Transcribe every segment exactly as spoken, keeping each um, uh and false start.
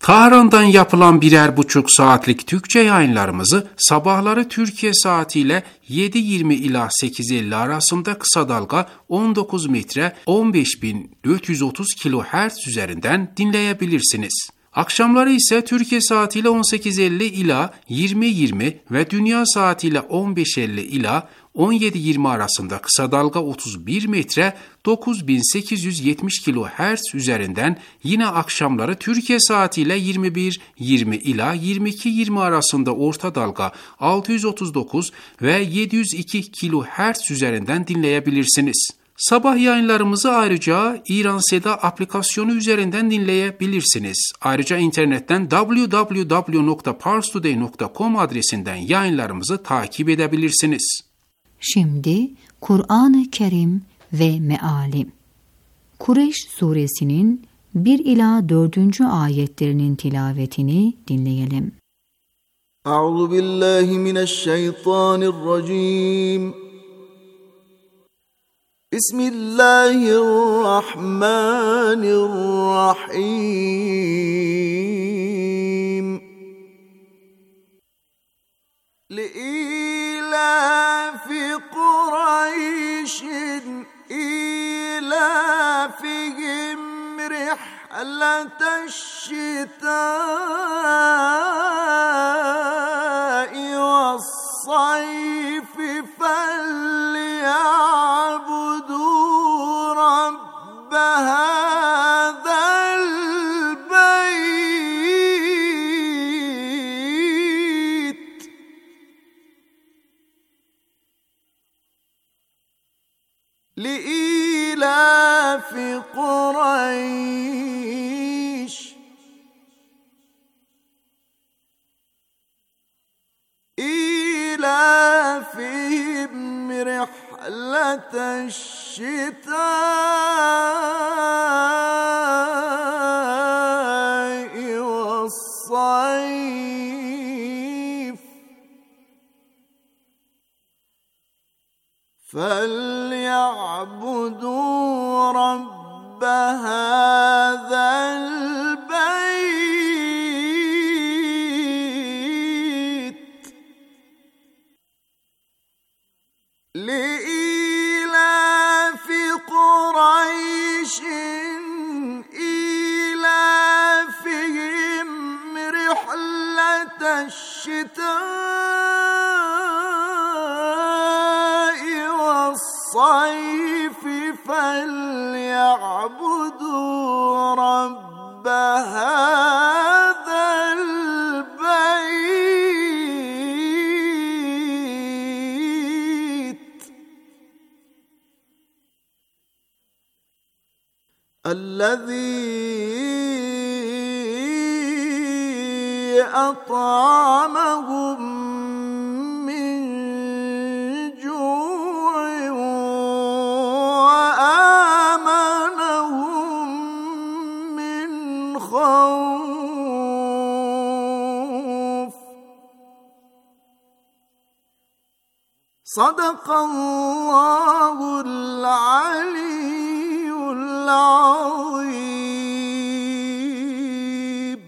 Tahran'dan yapılan birer buçuk saatlik Türkçe yayınlarımızı sabahları Türkiye saatiyle yedi yirmi ila sekiz elli arasında kısa dalga on dokuz metre on beş bin dört yüz otuz kilohertz üzerinden dinleyebilirsiniz. Akşamları ise Türkiye saatiyle on sekiz elli ila yirmi yirmi ve dünya saatiyle on beş elli ila on yedi yirmi arasında kısa dalga otuz bir metre dokuz bin sekiz yüz yetmiş kilohertz üzerinden, yine akşamları Türkiye saatiyle yirmi bir yirmi ila yirmi iki yirmi arasında orta dalga altı yüz otuz dokuz ve yedi yüz iki kilohertz üzerinden dinleyebilirsiniz. Sabah yayınlarımızı ayrıca İran Seda aplikasyonu üzerinden dinleyebilirsiniz. Ayrıca internetten double-u double-u double-u nokta parstoday nokta com adresinden yayınlarımızı takip edebilirsiniz. Şimdi Kur'an-ı Kerim ve Meali. Kureyş suresinin bir ila dördüncü ayetlerinin tilavetini dinleyelim. Euzu billahi mineşşeytanirracim. Bismillahirrahmanirrahim. Li'ilafi Kureyşin ilafihim rihleteşşitâi ve's-sayfi felya'budu rabbe hâzel beyt. Li'ilafi Kureyş ilafihim rihleteşşitâi ve's-sayf فَلْيَعْبُدُوا رَبَّ هَذَا الْبَيْتِ لِإِيلَافِ قُرَيْشٍ إِيلَافِهِمْ رِحْلَةَ الشِّتَاءِ وَالصَّيْفِ فَلْيَعْبُدُوا رَبَّ هَذَا الْبَيْتِ الَّذِي أَطْعَمَهُم مِّن جُوعٍ وَآمَنَهُم مِّنْ خَوْفٍ. Sadakallahul aliyyul azim.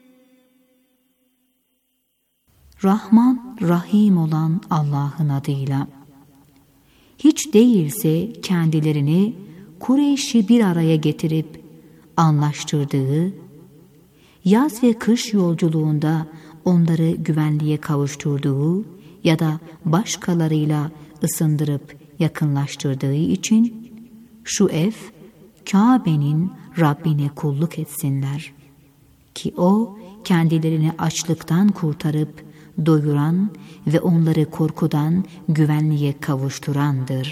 Rahman, Rahim olan Allah'ın adıyla. Hiç değilse kendilerini Kureyş'i bir araya getirip anlaştırdığı, yaz ve kış yolculuğunda onları güvenliğe kavuşturduğu ya da başkalarıyla ısındırıp yakınlaştırdığı için şu ev Kabe'nin Rabbine kulluk etsinler ki o kendilerini açlıktan kurtarıp doyuran ve onları korkudan güvenliğe kavuşturandır.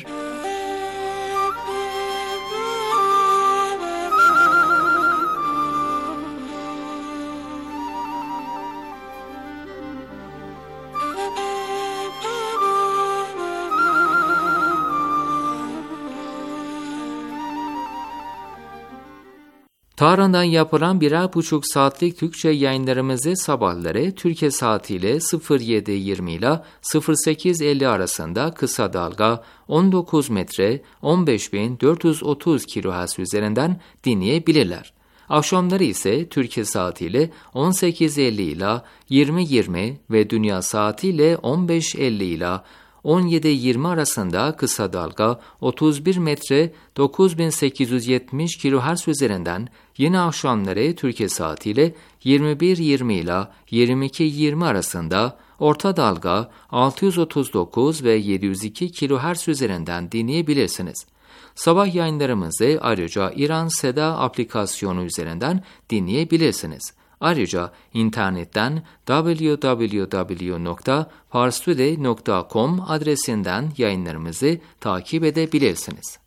Tahran'dan yapılan birer buçuk saatlik Türkçe yayınlarımızı sabahları Türkiye saatiyle sıfır yedi yirmi ile sıfır sekiz elli arasında kısa dalga on dokuz metre on beş bin dört yüz otuz kilohertz üzerinden dinleyebilirler. Akşamları ise Türkiye saatiyle on sekiz elli ila yirmi yirmi ve dünya saatiyle on beş elli ila on yedi yirmi arasında kısa dalga otuz bir metre dokuz bin sekiz yüz yetmiş kilohertz üzerinden, yine akşamları Türkiye saatiyle yirmi bir yirmi ila yirmi iki yirmi arasında orta dalga altı yüz otuz dokuz ve yedi yüz iki kilohertz üzerinden dinleyebilirsiniz. Sabah yayınlarımızı ayrıca İran Seda aplikasyonu üzerinden dinleyebilirsiniz. Ayrıca internetten double-u double-u double-u nokta parstoday nokta com adresinden yayınlarımızı takip edebilirsiniz.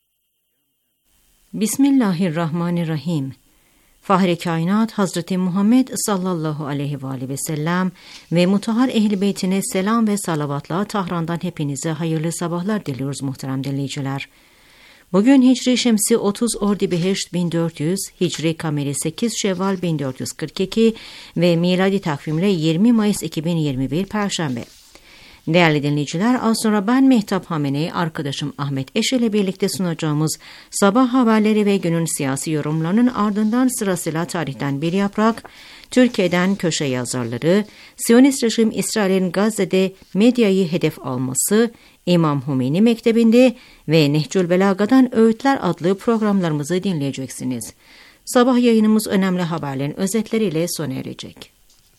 Bismillahirrahmanirrahim. Fahri Kainat Hazreti Muhammed sallallahu aleyhi ve aleyhi ve sellem ve mutahhar ehl-i beytine selam ve salavatla Tahran'dan hepinize hayırlı sabahlar diliyoruz muhterem dinleyiciler. Bugün Hicri Şemsi otuz Ordibiheşt bin dört yüz, Hicri Kameri sekiz Şevval bin dört yüz kırk iki ve miladi takvimle yirmi Mayıs iki bin yirmi bir Perşembe. Değerli dinleyiciler, az sonra ben Mehtap Hameney, arkadaşım Ahmet Eş ile birlikte sunacağımız sabah haberleri ve günün siyasi yorumlarının ardından sırasıyla tarihten bir yaprak, Türkiye'den köşe yazarları, Siyonist rejim İsrail'in Gazze'de medyayı hedef alması, İmam Hümeyni Mektebi'nde ve Nehcül Belaga'dan Öğütler adlı programlarımızı dinleyeceksiniz. Sabah yayınımız önemli haberlerin özetleriyle sona erecek.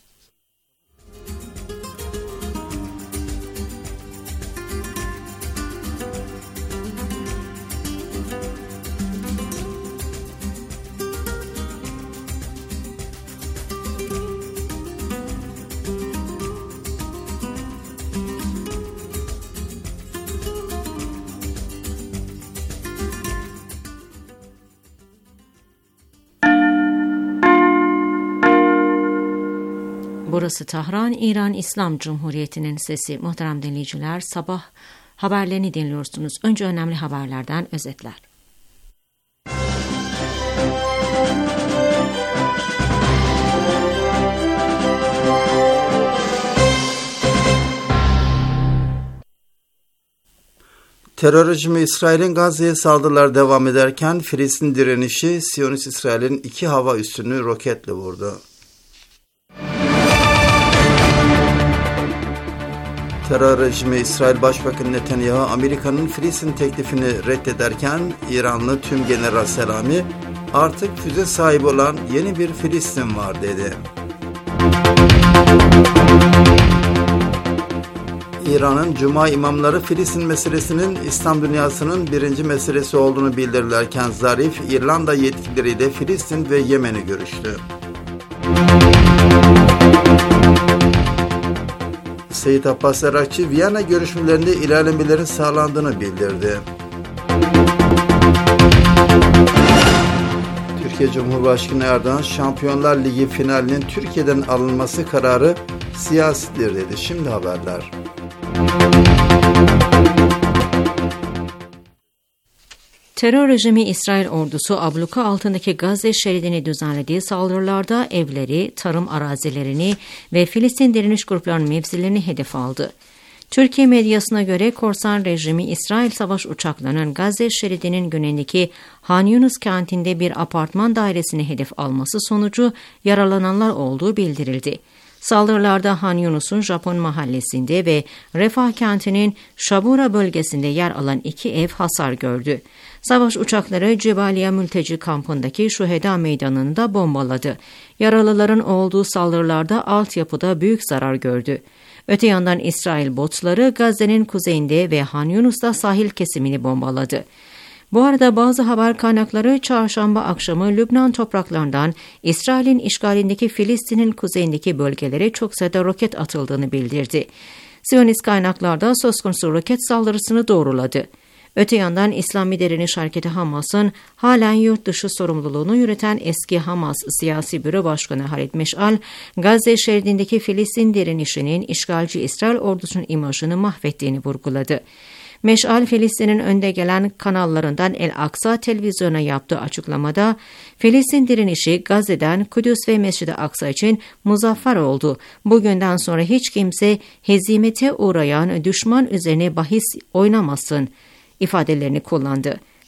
Burası Tahran, İran İslam Cumhuriyeti'nin sesi. Muhterem dinleyiciler, sabah haberlerini dinliyorsunuz. Önce önemli haberlerden özetler. Terör rejimi İsrail'in Gazze'ye saldırılar devam ederken Filistin direnişi Siyonist İsrail'in iki hava üssünü roketle vurdu. Terör rejimi İsrail Başbakanı Netanyahu, Amerika'nın Filistin teklifini reddederken İranlı tüm General Selami, artık füze sahibi olan yeni bir Filistin var dedi. İran'ın Cuma imamları Filistin meselesinin İslam dünyasının birinci meselesi olduğunu bildirirlerken Zarif, İrlanda yetkilileriyle Filistin ve Yemen'i görüştü. Seyyid Abbas Erakçı, Viyana görüşmelerinde ilerlemelerin sağlandığını bildirdi. Türkiye Cumhurbaşkanı Erdoğan, Şampiyonlar Ligi finalinin Türkiye'den alınması kararı siyasidir dedi. Şimdi haberler. Terör rejimi İsrail ordusu abluka altındaki Gazze şeridini düzenlediği saldırılarda evleri, tarım arazilerini ve Filistin direniş gruplarının mevzilerini hedef aldı. Türkiye medyasına göre korsan rejimi İsrail savaş uçaklarının Gazze şeridinin güneyindeki Han Yunus kentinde bir apartman dairesini hedef alması sonucu yaralananlar olduğu bildirildi. Saldırılarda Han Yunus'un Japon mahallesinde ve Refah kentinin Şabura bölgesinde yer alan iki ev hasar gördü. Savaş uçakları Cebaliye mülteci kampındaki Şuheda meydanını da bombaladı. Yaralıların olduğu saldırılarda altyapıda büyük zarar gördü. Öte yandan İsrail botları Gazze'nin kuzeyinde ve Han Yunus'ta sahil kesimini bombaladı. Bu arada bazı haber kaynakları çarşamba akşamı Lübnan topraklarından İsrail'in işgalindeki Filistin'in kuzeyindeki bölgelere çok sayıda roket atıldığını bildirdi. Siyonist kaynaklarda söz konusu roket saldırısını doğruladı. Öte yandan İslami Direniş Hareketi Hamas'ın halen yurt dışı sorumluluğunu yürüten eski Hamas Siyasi Büro Başkanı Halid Meş'al, Gazze şeridindeki Filistin direnişinin işgalci İsrail ordusunun imajını mahvettiğini vurguladı. Meş'al, Filistin'in önde gelen kanallarından El Aksa televizyona yaptığı açıklamada, Filistin direnişi Gazze'den Kudüs ve Mescid-i Aksa için muzaffer oldu. Bugünden sonra hiç kimse hezimete uğrayan düşman üzerine bahis oynamasın ifadelerini kullandı.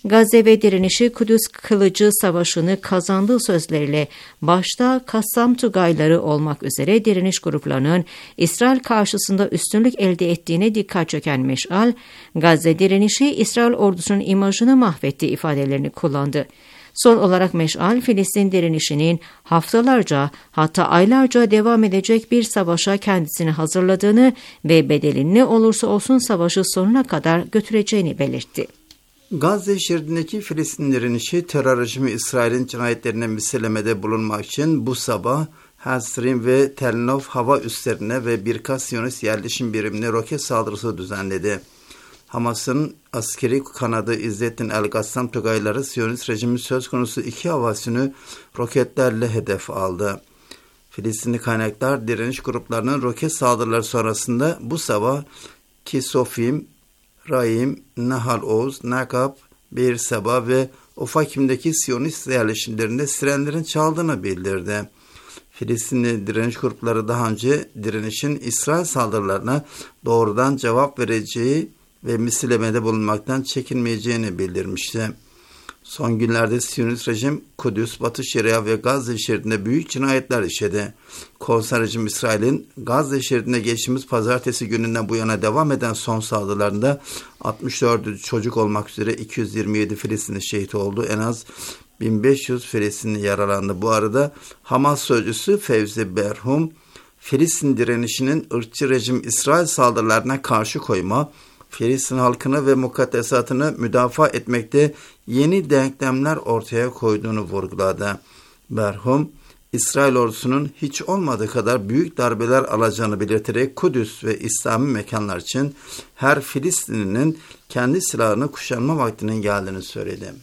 Gazze ve direnişi Kudüs kılıcı savaşını kazandığı sözleriyle başta Kassam Tugayları olmak üzere direniş gruplarının İsrail karşısında üstünlük elde ettiğine dikkat çeken Meşal, Gazze direnişi İsrail ordusunun imajını mahvetti ifadelerini kullandı. Son olarak Meşal, Filistin direnişinin haftalarca hatta aylarca devam edecek bir savaşa kendisini hazırladığını ve bedelin ne olursa olsun savaşı sonuna kadar götüreceğini belirtti. Gazze şeridindeki Filistin direnişi terör rejimi İsrail'in cinayetlerine misillemede bulunmak için bu sabah Hasrim ve Tel Nov hava üslerine ve birkaç Siyonist yerleşim birimine roket saldırısı düzenledi. Hamas'ın askeri kanadı İzzettin el-Gassam Tugayları Siyonist rejimin söz konusu iki hava üssünü roketlerle hedef aldı. Filistinli kaynaklar direniş gruplarının roket saldırıları sonrasında bu sabah Kisofim, Raim, Nahal Oz, Nakab, Bir Saba ve Ofakim'deki Siyonist yerleşimlerinde sirenlerin çaldığını bildirdi. Filistinli direniş grupları daha önce direnişin İsrail saldırılarına doğrudan cevap vereceği ve misillemede bulunmaktan çekinmeyeceğini bildirmişti. Son günlerde Siyonist rejim Kudüs, Batı Şeria ve Gazze şeridinde büyük cinayetler işledi. Korsan rejim İsrail'in Gazze şeridinde geçtiğimiz pazartesi gününden bu yana devam eden son saldırılarında altmış dört çocuk olmak üzere iki yüz yirmi yedi Filistinli şehit oldu. En az bin beş yüz Filistinli yaralandı. Bu arada Hamas sözcüsü Fevzi Berhum, Filistin direnişinin ırkçı rejim İsrail saldırılarına karşı koyma, Filistin halkını ve mukaddesatını müdafaa etmekte yeni denklemler ortaya koyduğunu vurguladı. Berhum, İsrail ordusunun hiç olmadığı kadar büyük darbeler alacağını belirterek Kudüs ve İslami mekanlar için her Filistinlinin kendi silahını kuşanma vaktinin geldiğini söyledi.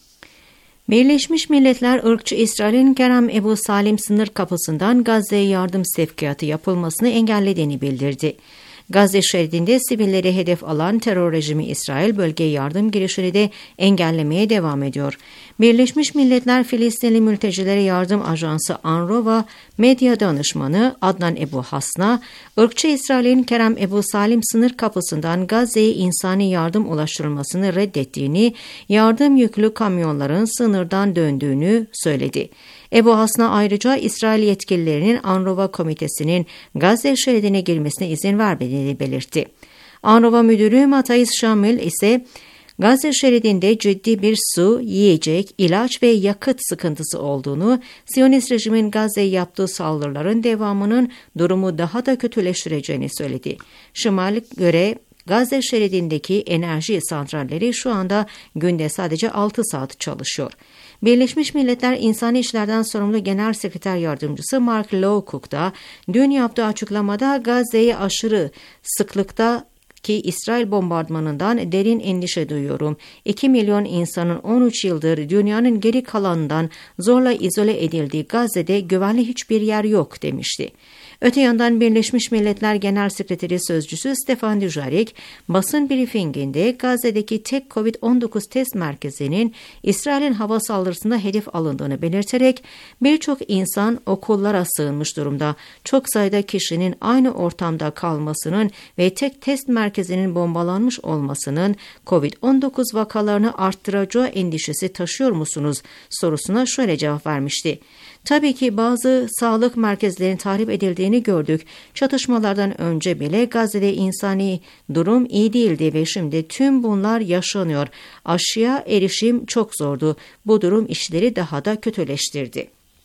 Birleşmiş Milletler ırkçı İsrail'in Kerem Ebu Salim sınır kapısından Gazze'ye yardım sevkiyatı yapılmasını engellediğini bildirdi. Gazze şeridinde sivilleri hedef alan terör rejimi İsrail bölgeye yardım girişini de engellemeye devam ediyor. Birleşmiş Milletler Filistinli Mültecilere Yardım Ajansı UNRWA medya danışmanı Adnan Ebu Hasna, ırkçı İsrail'in Kerem Ebu Salim sınır kapısından Gazze'ye insani yardım ulaştırılmasını reddettiğini, yardım yüklü kamyonların sınırdan döndüğünü söyledi. Ebu Hasna ayrıca İsrail yetkililerinin UNRWA komitesinin Gazze şeridine girmesine izin vermediğini belirtti. UNRWA Müdürü Matthijs Schamil ise Gazze şeridinde ciddi bir su, yiyecek, ilaç ve yakıt sıkıntısı olduğunu, Siyonist rejimin Gazze'ye yaptığı saldırıların devamının durumu daha da kötüleştireceğini söyledi. Şimal'e göre Gazze şeridindeki enerji santralleri şu anda günde sadece altı saat çalışıyor. Birleşmiş Milletler İnsani İşlerden Sorumlu Genel Sekreter Yardımcısı Mark Lowcock da dün yaptığı açıklamada Gazze'ye aşırı sıklıkta ki İsrail bombardımanından derin endişe duyuyorum. iki milyon insanın on üç yıldır dünyanın geri kalanından zorla izole edildiği Gazze'de güvenli hiçbir yer yok demişti. Öte yandan Birleşmiş Milletler Genel Sekreteri Sözcüsü Stefan Dujarric, basın briefinginde Gazze'deki tek kovid on dokuz test merkezinin İsrail'in hava saldırısında hedef alındığını belirterek birçok insan okullara sığınmış durumda. Çok sayıda kişinin aynı ortamda kalmasının ve tek test merkezinin bombalanmış olmasının kovid on dokuz vakalarını arttıracağı endişesi taşıyor musunuz sorusuna şöyle cevap vermişti. Tabii ki bazı sağlık merkezlerinin tahrip edildiğini gördük. Çatışmalardan önce bile Gazze'de insani durum iyi değildi ve şimdi tüm bunlar yaşanıyor. Aşıya erişim çok zordu. Bu durum işleri daha da kötüleştirdi.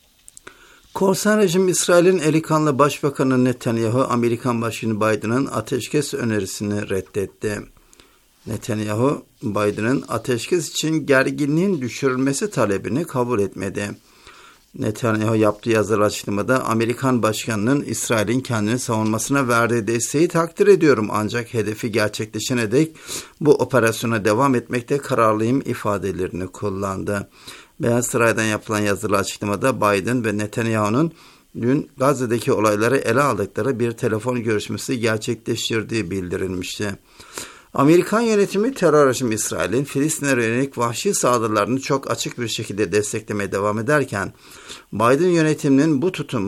Korsan rejim İsrail'in eli kanlı Başbakanı Netanyahu, Amerikan Başkanı Biden'ın ateşkes önerisini reddetti. Netanyahu, Biden'ın ateşkes için gerginliğin düşürülmesi talebini kabul etmedi. Netanyahu yaptığı yazılı açıklamada Amerikan Başkanı'nın İsrail'in kendini savunmasına verdiği desteği takdir ediyorum ancak hedefi gerçekleşene dek bu operasyona devam etmekte kararlıyım ifadelerini kullandı. Beyaz Saray'dan yapılan yazılı açıklamada Biden ve Netanyahu'nun dün Gazze'deki olayları ele aldıkları bir telefon görüşmesi gerçekleştirdiği bildirilmişti. Amerikan yönetimi terör rejimi İsrail'in Filistin'e yönelik vahşi saldırılarını çok açık bir şekilde desteklemeye devam ederken Biden yönetiminin bu tutumu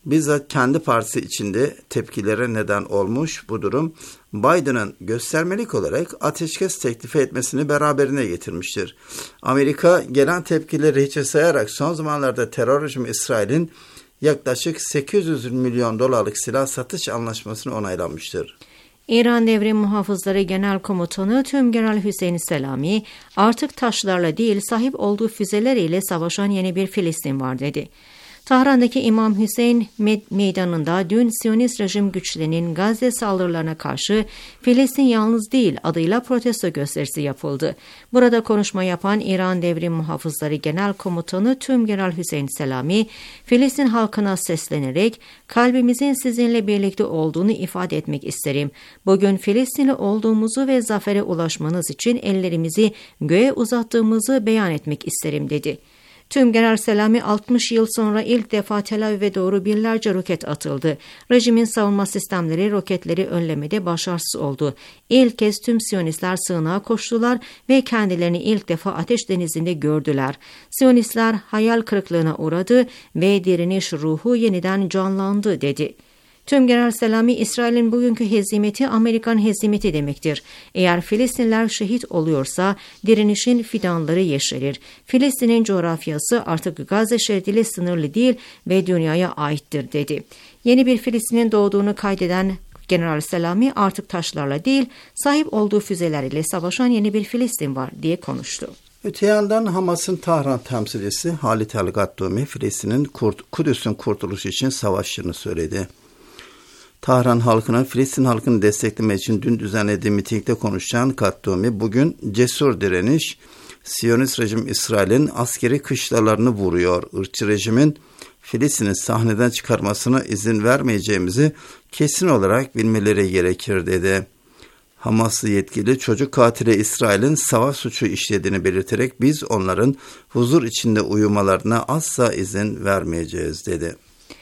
bizzat kendi partisi içinde tepkilere neden olmuş. Bu durum Biden'ın göstermelik olarak ateşkes teklifi etmesini beraberine getirmiştir. Amerika gelen tepkileri hiçe sayarak son zamanlarda terör rejimi İsrail'in yaklaşık sekiz yüz milyon dolarlık silah satış anlaşmasını onaylanmıştır. İran Devrim Muhafızları Genel Komutanı Tümgeneral Hüseyin Selami, artık taşlarla değil sahip olduğu füzeler ile savaşan yeni bir Filistin var dedi. Tahran'daki İmam Hüseyin Meydanı'nda dün Siyonist rejim güçlerinin Gazze saldırılarına karşı Filistin yalnız değil adıyla protesto gösterisi yapıldı. Burada konuşma yapan İran Devrim Muhafızları Genel Komutanı Tümgeneral Hüseyin Selami, Filistin halkına seslenerek kalbimizin sizinle birlikte olduğunu ifade etmek isterim. Bugün Filistinli olduğumuzu ve zafere ulaşmanız için ellerimizi göğe uzattığımızı beyan etmek isterim dedi. Tümgeneral Selami altmış yıl sonra ilk defa Tel Aviv'e doğru binlerce roket atıldı. Rejimin savunma sistemleri roketleri önlemede başarısız oldu. İlk kez tüm Siyonistler sığınağa koştular ve kendilerini ilk defa ateş denizinde gördüler. Siyonistler hayal kırıklığına uğradı ve direniş ruhu yeniden canlandı dedi. Tümgeneral Selami, İsrail'in bugünkü hezimeti Amerikan hezimeti demektir. Eğer Filistinler şehit oluyorsa direnişin fidanları yeşerir. Filistin'in coğrafyası artık Gazze şeridiyle sınırlı değil ve dünyaya aittir dedi. Yeni bir Filistin'in doğduğunu kaydeden General Selami, artık taşlarla değil sahip olduğu füzeler ile savaşan yeni bir Filistin var diye konuştu. Öte yandan Hamas'ın Tahran temsilcisi Halit El-Gaddumi, Filistin'in Kurt, Kudüs'ün kurtuluşu için savaştığını söyledi. Tahran halkına Filistin halkını desteklemek için dün düzenlediği mitingde konuşan Gaddumi, bugün cesur direniş, Siyonist rejim İsrail'in askeri kışlalarını vuruyor. Irkçı rejimin Filistin'i sahneden çıkarmasına izin vermeyeceğimizi kesin olarak bilmeleri gerekir dedi. Hamaslı yetkili çocuk katili İsrail'in savaş suçu işlediğini belirterek biz onların huzur içinde uyumalarına asla izin vermeyeceğiz dedi.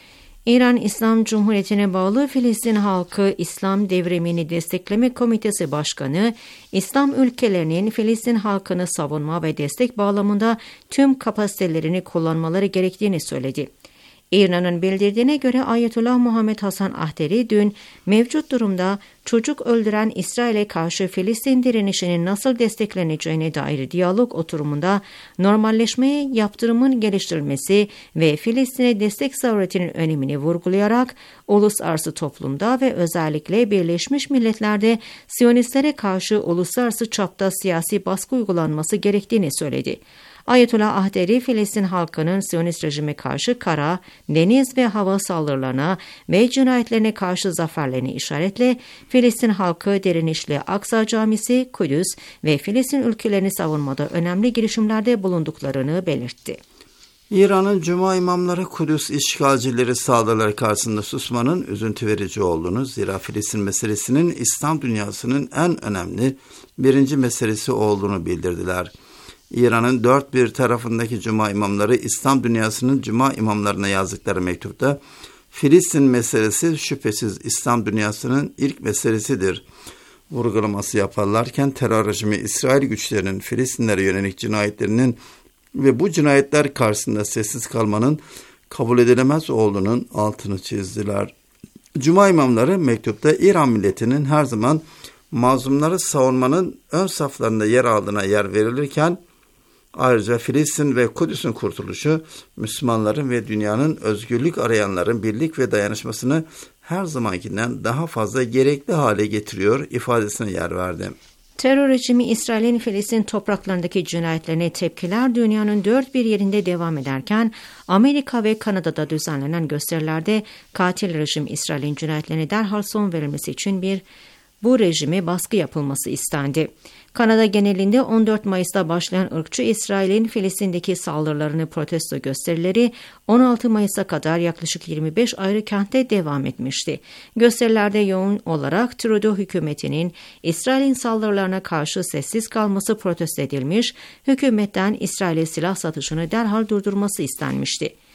İran İslam Cumhuriyeti'ne bağlı Filistin Halkı İslam Devrimini Destekleme Komitesi Başkanı, İslam ülkelerinin Filistin halkını savunma ve destek bağlamında tüm kapasitelerini kullanmaları gerektiğini söyledi. İran'ın bildirdiğine göre Ayetullah Muhammed Hasan Ahteri dün mevcut durumda çocuk öldüren İsrail'e karşı Filistin direnişinin nasıl destekleneceğine dair diyalog oturumunda normalleşmeye yaptırımın geliştirilmesi ve Filistin'e destek zaruretinin önemini vurgulayarak uluslararası toplumda ve özellikle Birleşmiş Milletler'de Siyonistlere karşı uluslararası çapta siyasi baskı uygulanması gerektiğini söyledi. Ayetullah Ahteri, Filistin halkının Siyonist rejime karşı kara, deniz ve hava saldırılarına ve cinayetlerine karşı zaferlerini işaretle Filistin halkı direnişle Aksa Camisi, Kudüs ve Filistin ülkelerini savunmada önemli girişimlerde bulunduklarını belirtti. İran'ın Cuma imamları Kudüs işgalcileri saldırıları karşısında susmanın üzüntü verici olduğunu, zira Filistin meselesinin İslam dünyasının en önemli birinci meselesi olduğunu bildirdiler. İran'ın dört bir tarafındaki Cuma imamları İslam dünyasının Cuma imamlarına yazdıkları mektupta Filistin meselesi şüphesiz İslam dünyasının ilk meselesidir vurgulaması yaparlarken terör rejimi İsrail güçlerinin Filistinlere yönelik cinayetlerinin ve bu cinayetler karşısında sessiz kalmanın kabul edilemez olduğunun altını çizdiler. Cuma imamları mektupta İran milletinin her zaman mazlumları savunmanın ön saflarında yer aldığına yer verilirken ayrıca Filistin ve Kudüs'ün kurtuluşu Müslümanların ve dünyanın özgürlük arayanların birlik ve dayanışmasını her zamankinden daha fazla gerekli hale getiriyor ifadesine yer verdi. Terör rejimi İsrail'in Filistin topraklarındaki cinayetlerine tepkiler dünyanın dört bir yerinde devam ederken Amerika ve Kanada'da düzenlenen gösterilerde katil rejim İsrail'in cinayetlerine derhal son verilmesi için bir bu rejime baskı yapılması istendi. Kanada genelinde on dört Mayıs'ta başlayan ırkçı İsrail'in Filistin'deki saldırılarını protesto gösterileri on altı Mayıs'a kadar yaklaşık yirmi beş ayrı kentte devam etmişti. Gösterilerde yoğun olarak Trudeau hükümetinin İsrail'in saldırılarına karşı sessiz kalması protesto edilmiş, hükümetten İsrail'e silah satışını derhal durdurması istenmişti.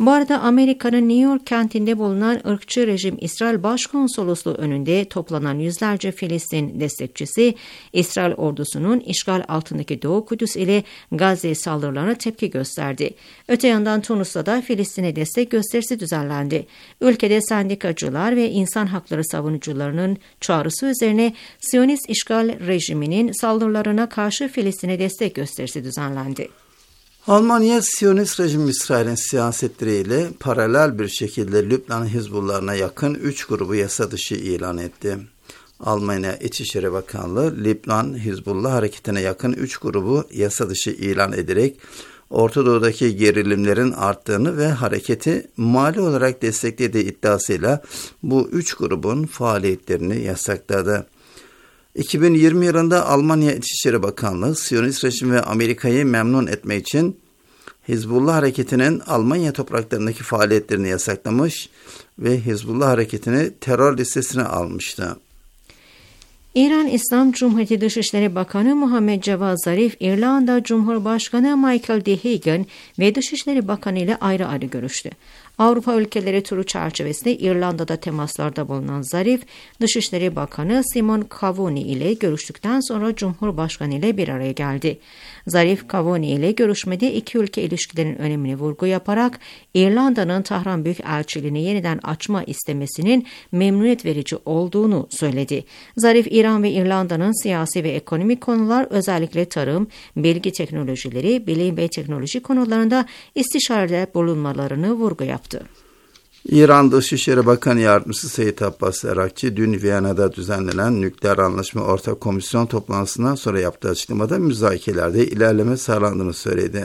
Bu arada Amerika'nın New York kentinde bulunan ırkçı rejim İsrail Başkonsolosluğu önünde toplanan yüzlerce Filistin destekçisi, İsrail ordusunun işgal altındaki Doğu Kudüs ile Gazze saldırılarına tepki gösterdi. Öte yandan Tunus'ta da Filistin'e destek gösterisi düzenlendi. Ülkede sendikacılar ve insan hakları savunucularının çağrısı üzerine Siyonist işgal rejiminin saldırılarına karşı Filistin'e destek gösterisi düzenlendi. Almanya, Siyonist rejim İsrail'in siyasetleriyle paralel bir şekilde Lübnan Hizbullah'ına yakın üç grubu yasa dışı ilan etti. Almanya İçişleri Bakanlığı, Lübnan Hizbullah hareketine yakın üç grubu yasa dışı ilan ederek Orta Doğu'daki gerilimlerin arttığını ve hareketi mali olarak desteklediği iddiasıyla bu üç grubun faaliyetlerini yasakladı. iki bin yirmi yılında Almanya İçişleri Bakanlığı, Siyonist rejim ve Amerika'yı memnun etmek için Hizbullah hareketinin Almanya topraklarındaki faaliyetlerini yasaklamış ve Hizbullah hareketini terör listesine almıştı. İran İslam Cumhuriyeti Dışişleri Bakanı Muhammed Cevad Zarif, İrlanda Cumhurbaşkanı Michael de Hagan ve Dışişleri Bakanı ile ayrı ayrı görüştü. Avrupa ülkeleri turu çerçevesinde İrlanda'da temaslarda bulunan Zarif, Dışişleri Bakanı Simon Kavoni ile görüştükten sonra Cumhurbaşkanı ile bir araya geldi. Zarif, Kavoni ile görüşmede iki ülke ilişkilerinin önemini vurgu yaparak İrlanda'nın Tahran Büyükelçiliğini yeniden açma istemesinin memnuniyet verici olduğunu söyledi. Zarif, İran ve İrlanda'nın siyasi ve ekonomik konular, özellikle tarım, bilgi teknolojileri, bilim ve teknoloji konularında istişarede bulunmalarını vurgu yaptı. İran Dışişleri Bakanı Yardımcısı Seyit Abbas Erakçı, dün Viyana'da düzenlenen Nükleer Anlaşma Ortak Komisyon toplantısından sonra yaptığı açıklamada müzakerelerde ilerleme sağlandığını söyledi.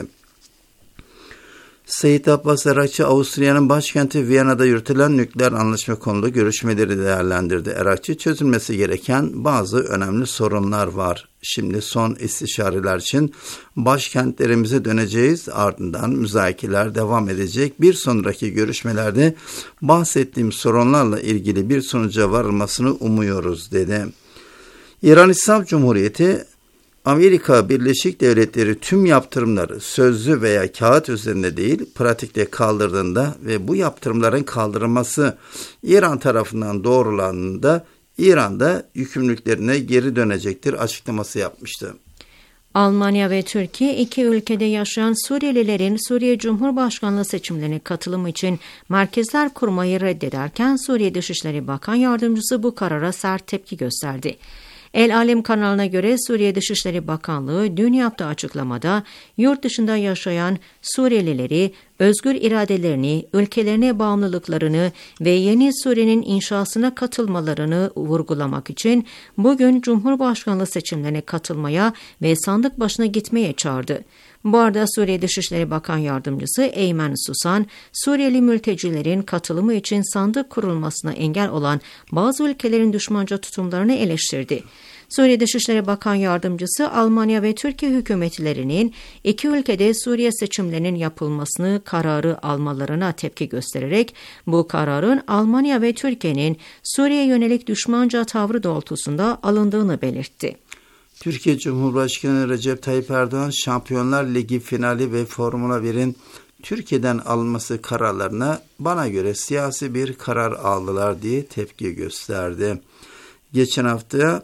Seyit Abbas Erakçı, Avusturya'nın başkenti Viyana'da yürütülen nükleer anlaşma konulu görüşmeleri değerlendirdi. Erakçı, çözülmesi gereken bazı önemli sorunlar var. Şimdi son istişareler için başkentlerimize döneceğiz. Ardından müzakereler devam edecek. Bir sonraki görüşmelerde bahsettiğim sorunlarla ilgili bir sonuca varılmasını umuyoruz, dedi. İran İslam Cumhuriyeti, Amerika Birleşik Devletleri tüm yaptırımları sözlü veya kağıt üzerinde değil, pratikte kaldırdığında ve bu yaptırımların kaldırılması İran tarafından doğrulandığında İran'da yükümlülüklerine geri dönecektir açıklaması yapmıştı. Almanya ve Türkiye, iki ülkede yaşayan Suriyelilerin Suriye Cumhurbaşkanlığı seçimlerine katılım için merkezler kurmayı reddederken Suriye Dışişleri Bakan Yardımcısı bu karara sert tepki gösterdi. El Alem kanalına göre Suriye Dışişleri Bakanlığı dün yaptığı açıklamada yurt dışında yaşayan Suriyelileri özgür iradelerini, ülkelerine bağımlılıklarını ve yeni Suriye'nin inşasına katılmalarını vurgulamak için bugün Cumhurbaşkanlığı seçimlerine katılmaya ve sandık başına gitmeye çağırdı. Bu arada Suriye Dışişleri Bakan Yardımcısı Eymen Susan, Suriyeli mültecilerin katılımı için sandık kurulmasına engel olan bazı ülkelerin düşmanca tutumlarını eleştirdi. Suriye Dışişleri Bakan Yardımcısı, Almanya ve Türkiye hükümetlerinin iki ülkede Suriye seçimlerinin yapılmasını kararı almalarına tepki göstererek bu kararın Almanya ve Türkiye'nin Suriye yönelik düşmanca tavrı doğrultusunda alındığını belirtti. Türkiye Cumhurbaşkanı Recep Tayyip Erdoğan, Şampiyonlar Ligi finali ve Formula bir'in Türkiye'den alınması kararlarına bana göre siyasi bir karar aldılar diye tepki gösterdi. Geçen hafta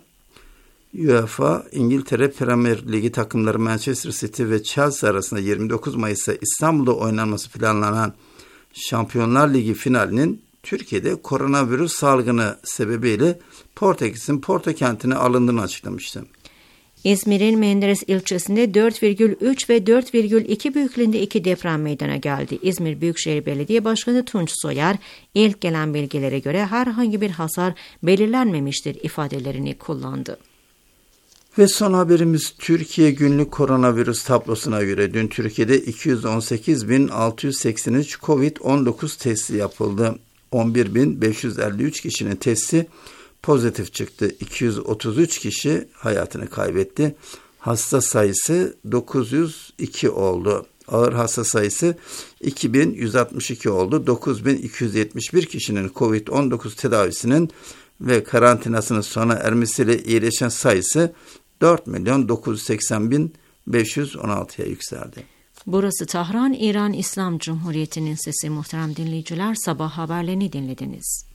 UEFA, İngiltere Premier Ligi takımları Manchester City ve Chelsea arasında yirmi dokuz Mayıs'ta İstanbul'da oynanması planlanan Şampiyonlar Ligi finalinin Türkiye'de koronavirüs salgını sebebiyle Portekiz'in Porto kentine alındığını açıklamıştı. İzmir'in Menderes ilçesinde dört virgül üç ve dört virgül iki büyüklüğünde iki deprem meydana geldi. İzmir Büyükşehir Belediye Başkanı Tunç Soyer, ilk gelen bilgilere göre herhangi bir hasar belirlenmemiştir ifadelerini kullandı. Ve son haberimiz Türkiye günlük koronavirüs tablosuna göre dün Türkiye'de iki yüz on sekiz bin altı yüz seksen üç kovid on dokuz testi yapıldı. on bir bin beş yüz elli üç kişinin testi pozitif çıktı. iki yüz otuz üç kişi hayatını kaybetti. Hasta sayısı dokuz yüz iki oldu. Ağır hasta sayısı iki bin yüz altmış iki oldu. dokuz bin iki yüz yetmiş bir kişinin kovid on dokuz tedavisinin ve karantinasının sona ermesiyle iyileşen sayısı dört milyon dokuz yüz seksen bin beş yüz on altıya yükseldi. Burası Tahran, İran İslam Cumhuriyeti'nin sesi. Muhterem dinleyiciler, sabah haberlerini dinlediniz.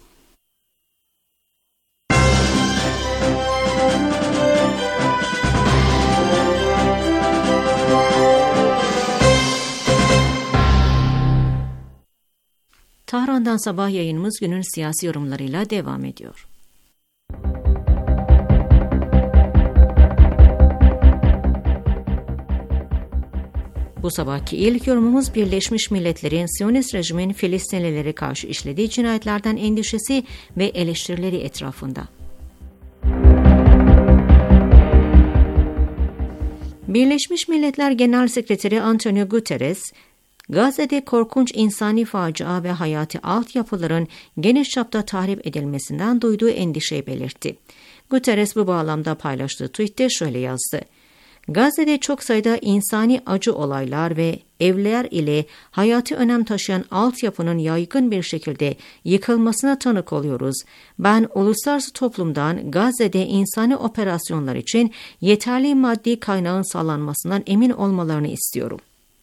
Tahran'dan sabah yayınımız günün siyasi yorumlarıyla devam ediyor. Bu sabahki ilk yorumumuz Birleşmiş Milletler'in Siyonist rejimin Filistinlilere karşı işlediği cinayetlerden endişesi ve eleştirileri etrafında. Birleşmiş Milletler Genel Sekreteri Antonio Guterres, Gazze'de korkunç insani facia ve hayati altyapıların geniş çapta tahrip edilmesinden duyduğu endişeyi belirtti. Guterres bu bağlamda paylaştığı tweette şöyle yazdı: Gazze'de çok sayıda insani acı olaylar ve evler ile hayati önem taşıyan altyapının yaygın bir şekilde yıkılmasına tanık oluyoruz. Ben uluslararası toplumdan Gazze'de insani operasyonlar için yeterli maddi kaynağın sağlanmasından emin olmalarını istiyorum.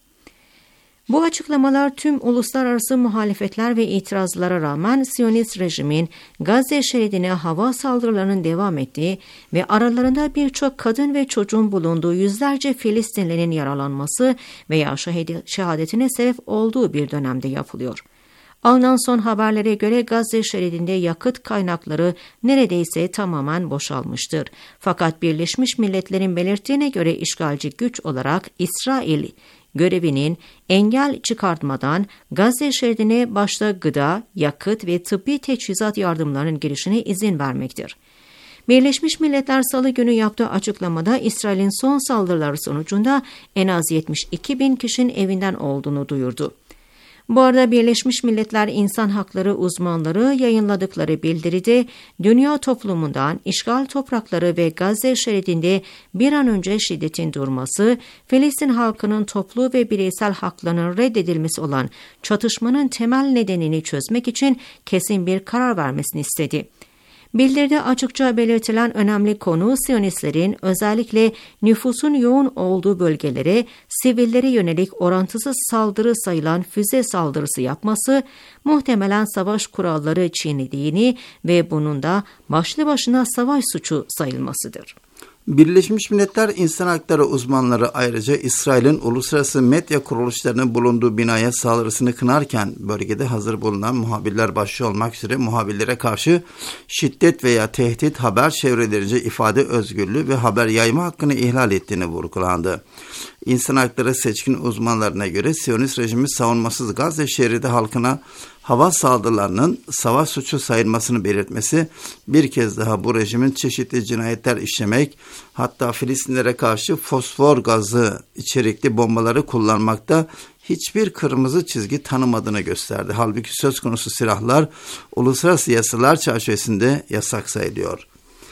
Bu açıklamalar tüm uluslararası muhalefetler ve itirazlara rağmen Siyonist rejimin Gazze şeridine hava saldırılarının devam ettiği ve aralarında birçok kadın ve çocuğun bulunduğu yüzlerce Filistinlinin yaralanması veya şehadetine sebep olduğu bir dönemde yapılıyor. Alınan son haberlere göre Gazze şeridinde yakıt kaynakları neredeyse tamamen boşalmıştır. Fakat Birleşmiş Milletler'in belirttiğine göre işgalci güç olarak İsrail görevinin engel çıkartmadan Gazze şeridine başta gıda, yakıt ve tıbbi teçhizat yardımlarının girişine izin vermektir. Birleşmiş Milletler Salı günü yaptığı açıklamada İsrail'in son saldırıları sonucunda en az yetmiş iki bin kişinin evinden olduğunu duyurdu. Bu arada Birleşmiş Milletler İnsan Hakları uzmanları yayınladıkları bildiride dünya toplumundan işgal toprakları ve Gazze şeridinde bir an önce şiddetin durması, Filistin halkının toplu ve bireysel haklarının reddedilmesi olan çatışmanın temel nedenini çözmek için kesin bir karar vermesini istedi. Bildiride açıkça belirtilen önemli konu Siyonistlerin özellikle nüfusun yoğun olduğu bölgelere sivillere yönelik orantısız saldırı sayılan füze saldırısı yapması, muhtemelen savaş kuralları çiğnediğini ve bunun da başlı başına savaş suçu sayılmasıdır. Birleşmiş Milletler İnsan Hakları uzmanları ayrıca İsrail'in uluslararası medya kuruluşlarının bulunduğu binaya saldırısını kınarken bölgede hazır bulunan muhabirler başta olmak üzere muhabirlere karşı şiddet veya tehdit haber çevrelerince ifade özgürlüğü ve haber yayma hakkını ihlal ettiğini vurgulandı. İnsan Hakları seçkin uzmanlarına göre Siyonist rejimi savunmasız Gazze şeridi halkına hava saldırılarının savaş suçu sayılmasını belirtmesi bir kez daha bu rejimin çeşitli cinayetler işlemek, hatta Filistinlere karşı fosfor gazı içerikli bombaları kullanmakta hiçbir kırmızı çizgi tanımadığını gösterdi. Halbuki söz konusu silahlar uluslararası yasalar çerçevesinde yasak sayılıyor.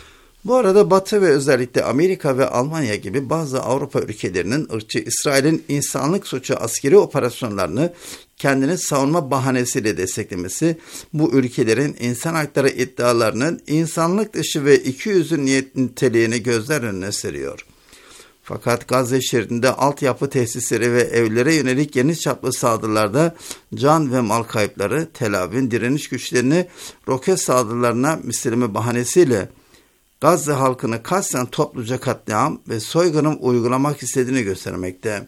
Bu arada Batı ve özellikle Amerika ve Almanya gibi bazı Avrupa ülkelerinin ırkçı İsrail'in insanlık suçu askeri operasyonlarını kendini savunma bahanesiyle desteklemesi, bu ülkelerin insan hakları iddialarının insanlık dışı ve ikiyüzlü niyet niteliğini gözler önüne seriyor. Fakat Gazze şeridinde altyapı tesisleri ve evlere yönelik geniş çaplı saldırılarda can ve mal kayıpları, Tel Aviv'in direniş güçlerini roket saldırılarına misileme bahanesiyle Gazze halkını kasten topluca katliam ve soykırım uygulamak istediğini göstermekte.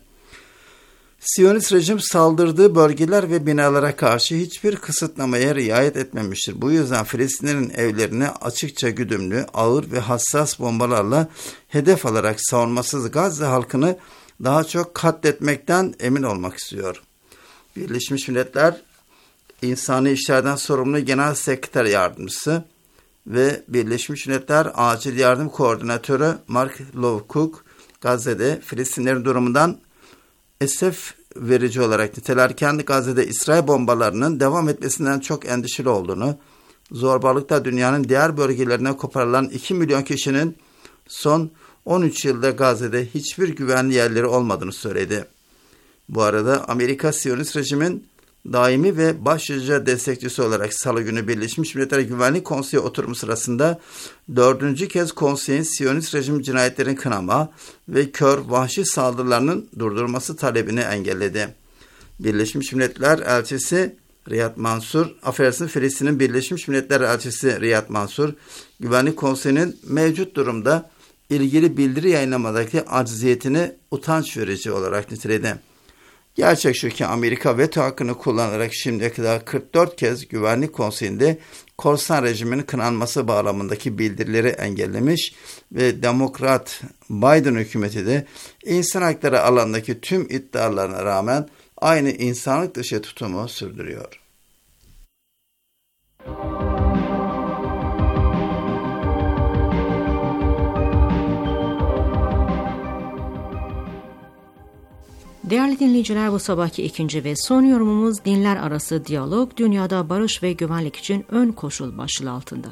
Siyonist rejim saldırdığı bölgeler ve binalara karşı hiçbir kısıtlamaya riayet etmemiştir. Bu yüzden Filistinlerin evlerini açıkça güdümlü, ağır ve hassas bombalarla hedef alarak savunmasız Gazze halkını daha çok katletmekten emin olmak istiyor. Birleşmiş Milletler İnsani İşlerden Sorumlu Genel Sekreter Yardımcısı ve Birleşmiş Milletler Acil Yardım Koordinatörü Mark Lowcock, Gazze'de Filistinlerin durumundan esef verici olarak nitelerken Gazze'de İsrail bombalarının devam etmesinden çok endişeli olduğunu, zorbalıkta dünyanın diğer bölgelerine koparılan iki milyon kişinin son on üç yılda Gazze'de hiçbir güvenli yerleri olmadığını söyledi. Bu arada Amerika Siyonist rejimin daimi ve başlıca destekçisi olarak Salı günü Birleşmiş Milletler Güvenlik Konseyi oturumu sırasında dördüncü kez konseyin Siyonist rejim cinayetlerini kınama ve kör vahşi saldırılarının durdurulması talebini engelledi. Birleşmiş Milletler Elçisi Riyad Mansur, affedersin Filistin'in Birleşmiş Milletler Elçisi Riyad Mansur, Güvenlik Konseyi'nin mevcut durumda ilgili bildiri yayınlamadaki acziyetini utanç verici olarak niteledi. Gerçek şu ki Amerika veto hakkını kullanarak şimdiye kadar kırk dört kez Güvenlik Konseyi'nde korsan rejimin kınanması bağlamındaki bildirileri engellemiş ve Demokrat Biden hükümeti de insan hakları alanındaki tüm iddialarına rağmen aynı insanlık dışı tutumu sürdürüyor. Değerli dinleyiciler, bu sabahki ikinci ve son yorumumuz dinler arası diyalog, dünyada barış ve güvenlik için ön koşul başlığı altında.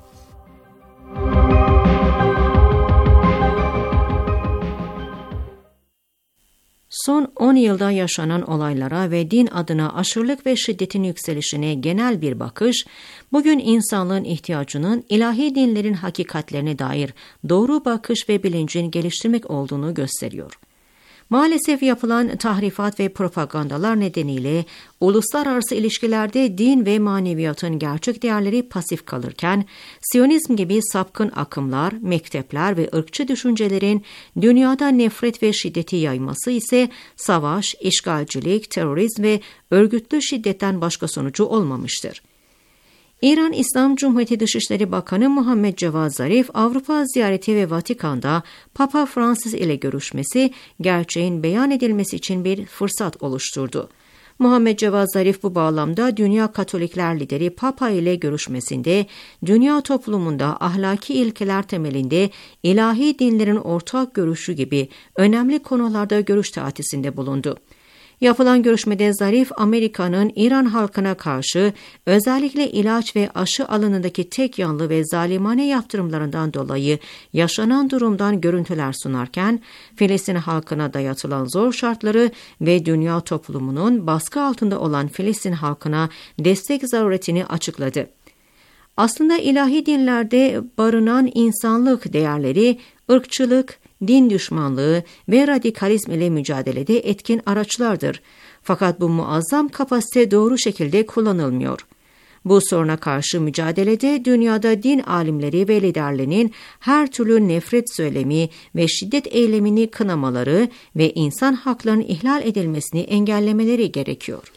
Son on yılda yaşanan olaylara ve din adına aşırılık ve şiddetin yükselişine genel bir bakış, bugün insanlığın ihtiyacının ilahi dinlerin hakikatlerine dair doğru bakış ve bilincin geliştirmek olduğunu gösteriyor. Maalesef yapılan tahrifat ve propagandalar nedeniyle uluslararası ilişkilerde din ve maneviyatın gerçek değerleri pasif kalırken, Siyonizm gibi sapkın akımlar, mektepler ve ırkçı düşüncelerin dünyada nefret ve şiddeti yayması ise savaş, işgalcilik, terörizm ve örgütlü şiddetten başka sonucu olmamıştır. İran İslam Cumhuriyeti Dışişleri Bakanı Muhammed Cevad Zarif, Avrupa ziyareti ve Vatikan'da Papa Francis ile görüşmesi, gerçeğin beyan edilmesi için bir fırsat oluşturdu. Muhammed Cevad Zarif bu bağlamda Dünya Katolikler lideri Papa ile görüşmesinde, dünya toplumunda ahlaki ilkeler temelinde ilahi dinlerin ortak görüşü gibi önemli konularda görüş taatisinde bulundu. Yapılan görüşmede Zarif, Amerika'nın İran halkına karşı özellikle ilaç ve aşı alanındaki tek yanlı ve zalimane yaptırımlarından dolayı yaşanan durumdan görüntüler sunarken, Filistin halkına dayatılan zor şartları ve dünya toplumunun baskı altında olan Filistin halkına destek zaruretini açıkladı. Aslında ilahi dinlerde barınan insanlık değerleri, ırkçılık, din düşmanlığı ve radikalizm ile mücadelede etkin araçlardır. Fakat bu muazzam kapasite doğru şekilde kullanılmıyor. Bu soruna karşı mücadelede dünyada din alimleri ve liderlerinin her türlü nefret söylemi ve şiddet eylemini kınamaları ve insan haklarının ihlal edilmesini engellemeleri gerekiyor.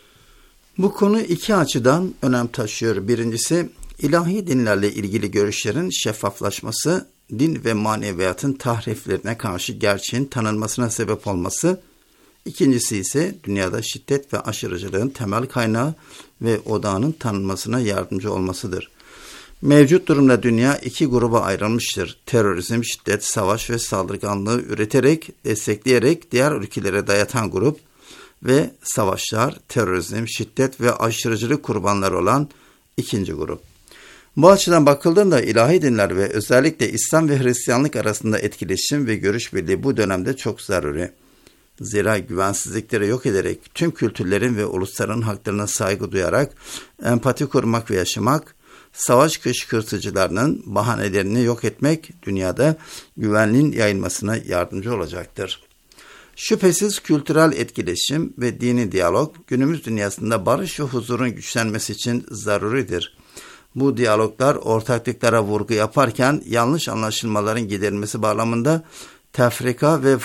Bu konu iki açıdan önem taşıyor. Birincisi, ilahi dinlerle ilgili görüşlerin şeffaflaşması, din ve maneviyatın tahriflerine karşı gerçeğin tanınmasına sebep olması. İkincisi ise dünyada şiddet ve aşırıcılığın temel kaynağı ve odağının tanınmasına yardımcı olmasıdır. Mevcut durumda dünya iki gruba ayrılmıştır. Terörizm, şiddet, savaş ve saldırganlığı üreterek, destekleyerek diğer ülkelere dayatan grup ve savaşlar, terörizm, şiddet ve aşırıcılık kurbanları olan ikinci grup. Bu açıdan bakıldığında ilahi dinler ve özellikle İslam ve Hristiyanlık arasında etkileşim ve görüş birliği bu dönemde çok zaruri. Zira güvensizlikleri yok ederek tüm kültürlerin ve ulusların haklarına saygı duyarak empati kurmak ve yaşamak, savaş kışkırtıcılarının bahanelerini yok etmek dünyada güvenliğin yayılmasına yardımcı olacaktır. Şüphesiz kültürel etkileşim ve dini diyalog günümüz dünyasında barış ve huzurun güçlenmesi için zaruridir. Bu diyaloglar ortaklıklara vurgu yaparken yanlış anlaşılmaların giderilmesi bağlamında tefrika ve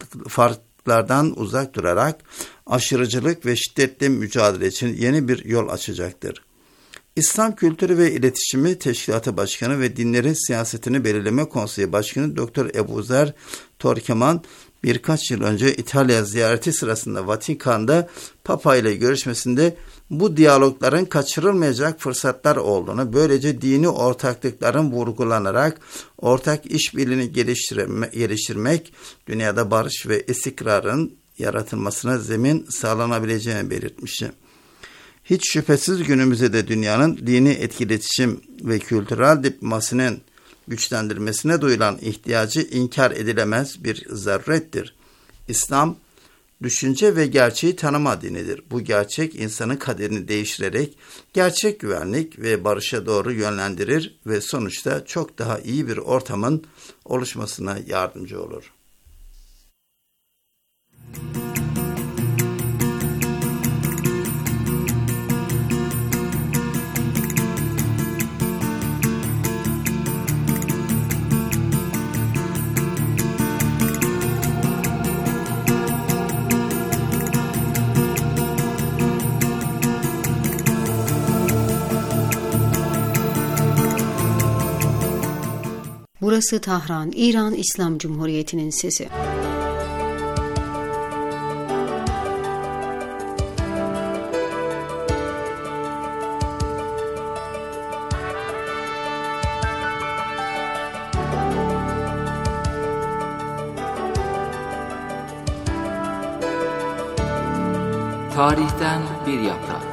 farklardan uzak durarak aşırıcılık ve şiddetle mücadele için yeni bir yol açacaktır. İslam Kültürü ve İletişimi Teşkilatı Başkanı ve Dinlerin Siyasetini Belirleme Konseyi Başkanı Doktor Ebuzer Torkeman birkaç yıl önce İtalya ziyareti sırasında Vatikan'da Papa ile görüşmesinde bu diyalogların kaçırılmayacak fırsatlar olduğunu, böylece dini ortaklıkların vurgulanarak ortak işbirliğini geliştirmek, dünyada barış ve istikrarın yaratılmasına zemin sağlanabileceğini belirtmişti. Hiç şüphesiz günümüzde de dünyanın dini etkileşim ve kültürel diplomasinin güçlendirmesine duyulan ihtiyacı inkar edilemez bir zarurettir. İslam, düşünce ve gerçeği tanıma dinidir. Bu gerçek insanın kaderini değiştirerek gerçek güvenlik ve barışa doğru yönlendirir ve sonuçta çok daha iyi bir ortamın oluşmasına yardımcı olur. Burası Tahran, İran İslam Cumhuriyeti'nin sesi. Tarihten bir yaprak.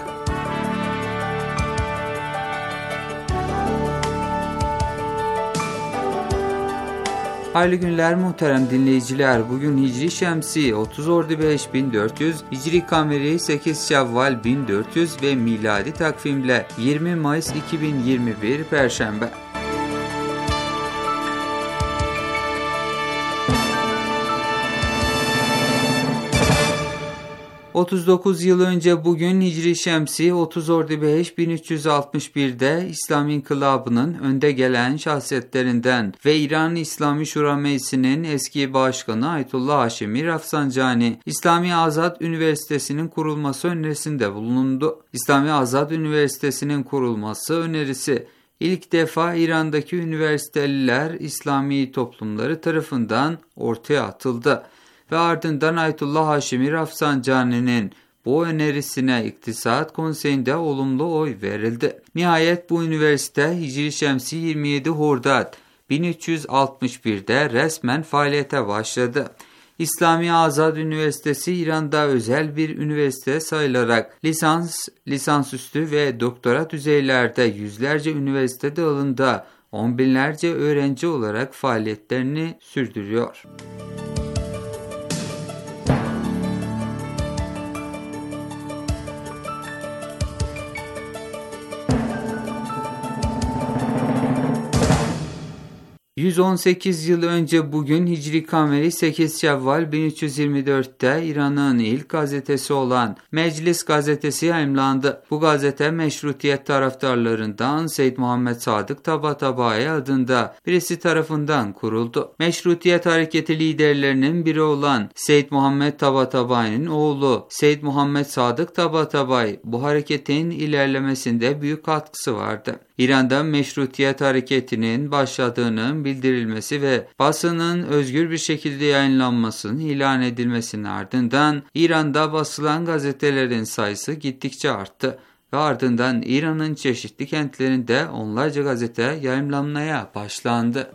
Hayırlı günler muhterem dinleyiciler. Bugün Hicri Şemsi otuz Ordu bin dört yüz, Hicri Kameri sekiz Şevval bin dört yüz ve miladi takvimle yirmi Mayıs iki bin yirmi bir Perşembe. otuz dokuz yıl önce bugün Hicri Şemsi otuz Ordu bin üç yüz altmış bir'de İslam İnkılabı'nın önde gelen şahsiyetlerinden ve İran İslami Şura Meclisi'nin eski başkanı Ayetullah Haşimi Rafsanjani, İslami Azad Üniversitesi'nin kurulması önerisinde bulundu. İslami Azad Üniversitesi'nin kurulması önerisi İlk defa İran'daki üniversiteliler İslami toplumları tarafından ortaya atıldı ve ardından Ayetullah Haşimi Rafsanjani'nin bu önerisine İktisat Konseyi'nde olumlu oy verildi. Nihayet bu üniversite Hicri Şemsi yirmi yedi Hurdat bin üç yüz altmış bir'de resmen faaliyete başladı. İslami Azad Üniversitesi İran'da özel bir üniversite sayılarak lisans, lisansüstü ve doktora düzeylerde yüzlerce üniversite dalında on binlerce öğrenci olarak faaliyetlerini sürdürüyor. yüz on sekiz yıl önce bugün Hicri Kameri sekiz Şevval bin üç yüz yirmi dört'te İran'ın ilk gazetesi olan Meclis gazetesi yayımlandı. Bu gazete meşrutiyet taraftarlarından Seyyid Muhammed Sadık Tabatabai adında birisi tarafından kuruldu. Meşrutiyet hareketi liderlerinin biri olan Seyyid Muhammed Tabatabai'nin oğlu Seyyid Muhammed Sadık Tabatabai bu hareketin ilerlemesinde büyük katkısı vardı. İran'da meşrutiyet hareketinin başladığının bildirilmesi ve basının özgür bir şekilde yayınlanmasının ilan edilmesinin ardından İran'da basılan gazetelerin sayısı gittikçe arttı ve ardından İran'ın çeşitli kentlerinde onlarca gazete yayımlanmaya başlandı.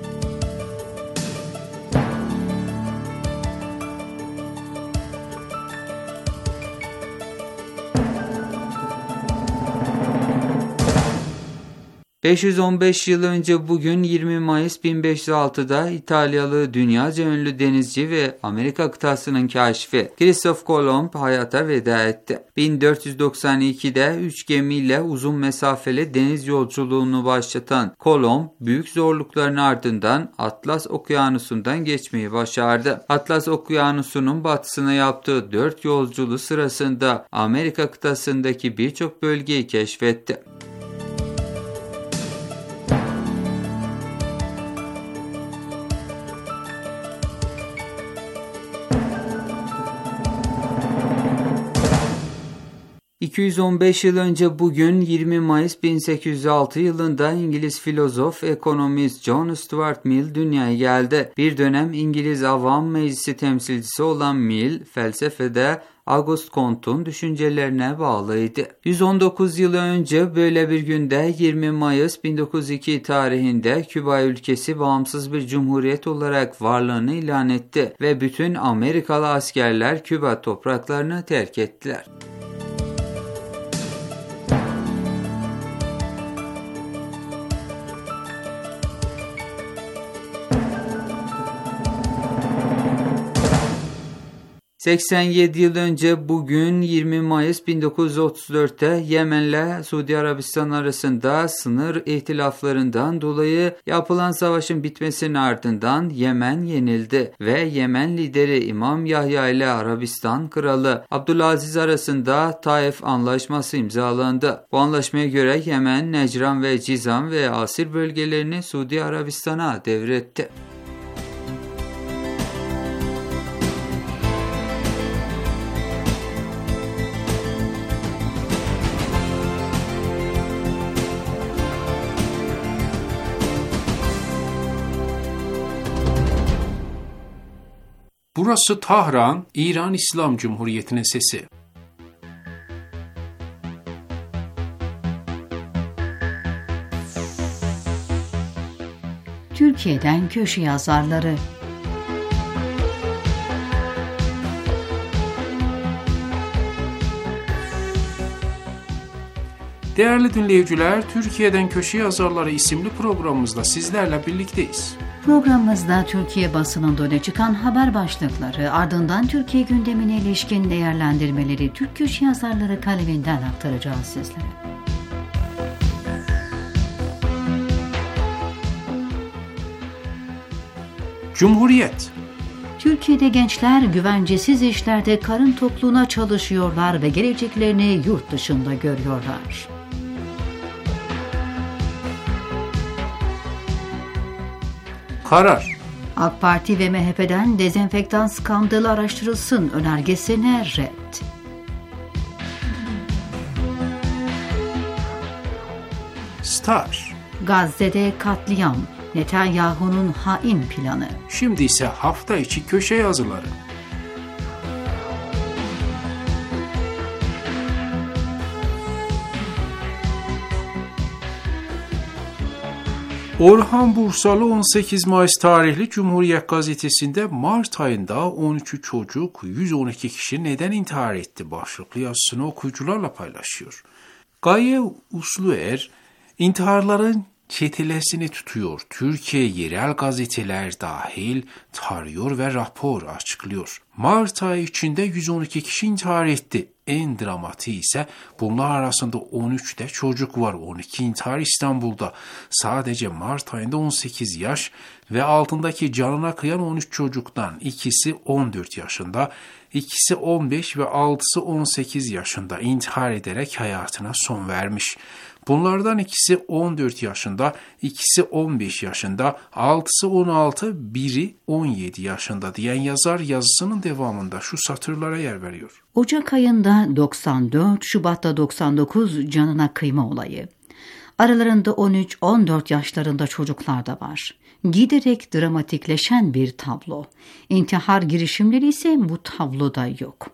beş yüz on beş yıl önce bugün yirmi Mayıs bin beş yüz altı'da İtalyalı dünyaca ünlü denizci ve Amerika kıtasının kaşifi Christoph Kolomb hayata veda etti. bin dört yüz doksan iki'de üç gemiyle uzun mesafeli deniz yolculuğunu başlatan Kolomb büyük zorlukların ardından Atlas Okyanusu'ndan geçmeyi başardı. Atlas Okyanusu'nun batısına yaptığı dört yolculuğu sırasında Amerika kıtasındaki birçok bölgeyi keşfetti. iki yüz on beş yıl önce bugün yirmi Mayıs bin sekiz yüz altı yılında İngiliz filozof, ekonomist John Stuart Mill dünyaya geldi. Bir dönem İngiliz Avam Meclisi temsilcisi olan Mill, felsefede Auguste Comte'un düşüncelerine bağlıydı. yüz on dokuz yıl önce böyle bir günde yirmi Mayıs bin dokuz yüz iki tarihinde Küba ülkesi bağımsız bir cumhuriyet olarak varlığını ilan etti ve bütün Amerikalı askerler Küba topraklarını terk ettiler. seksen yedi yıl önce bugün yirmi Mayıs bin dokuz yüz otuz dörtte Yemen'le Suudi Arabistan arasında sınır ihtilaflarından dolayı yapılan savaşın bitmesinin ardından Yemen yenildi ve Yemen lideri İmam Yahya ile Arabistan kralı Abdülaziz arasında Taif Anlaşması imzalandı. Bu anlaşmaya göre Yemen, Necran ve Cizan ve Asir bölgelerini Suudi Arabistan'a devretti. Burası Tahran, İran İslam Cumhuriyeti'nin sesi. Türkiye'den köşe yazarları. Değerli dinleyiciler, Türkiye'den Köşe Yazarları isimli programımızda sizlerle birlikteyiz. Programımızda Türkiye basınında öne çıkan haber başlıkları, ardından Türkiye gündemine ilişkin değerlendirmeleri Türk köşe yazarları kaleminden aktaracağız sizlere. Cumhuriyet. Türkiye'de gençler güvencesiz işlerde karın tokluğuna çalışıyorlar ve geleceklerini yurt dışında görüyorlar. Karar. AK Parti ve M H P'den dezenfektan skandalı araştırılsın önergesine red. Star. Gazze'de katliam, Netanyahu'nun hain planı. Şimdi ise hafta içi köşe yazıları. Orhan Bursalı on sekiz Mayıs tarihli Cumhuriyet Gazetesi'nde Mart ayında on üç çocuk, yüz on iki kişi neden intihar etti başlıklı yazısını okuyucularla paylaşıyor. Gaye Usluer, intiharların çetelesini tutuyor. Türkiye yerel gazeteler dahil tarıyor ve rapor açıklıyor. Mart ayı içinde yüz on iki kişi intihar etti. En dramatiği ise bunlar arasında on üç de çocuk var. on iki intihar İstanbul'da. Sadece Mart ayında on sekiz yaş ve altındaki canına kıyan on üç çocuktan ikisi on dört yaşında, ikisi on beş ve altısı on sekiz yaşında intihar ederek hayatına son vermiş. Bunlardan ikisi on dört yaşında, ikisi on beş yaşında, altısı on altı, biri on yedi yaşında diyen yazar yazısının devamında şu satırlara yer veriyor. Ocak ayında doksan dört, Şubat'ta doksan dokuz canına kıyma olayı. Aralarında on üç on dört yaşlarında çocuklar da var. Giderek dramatikleşen bir tablo. İntihar girişimleri ise bu tabloda yok.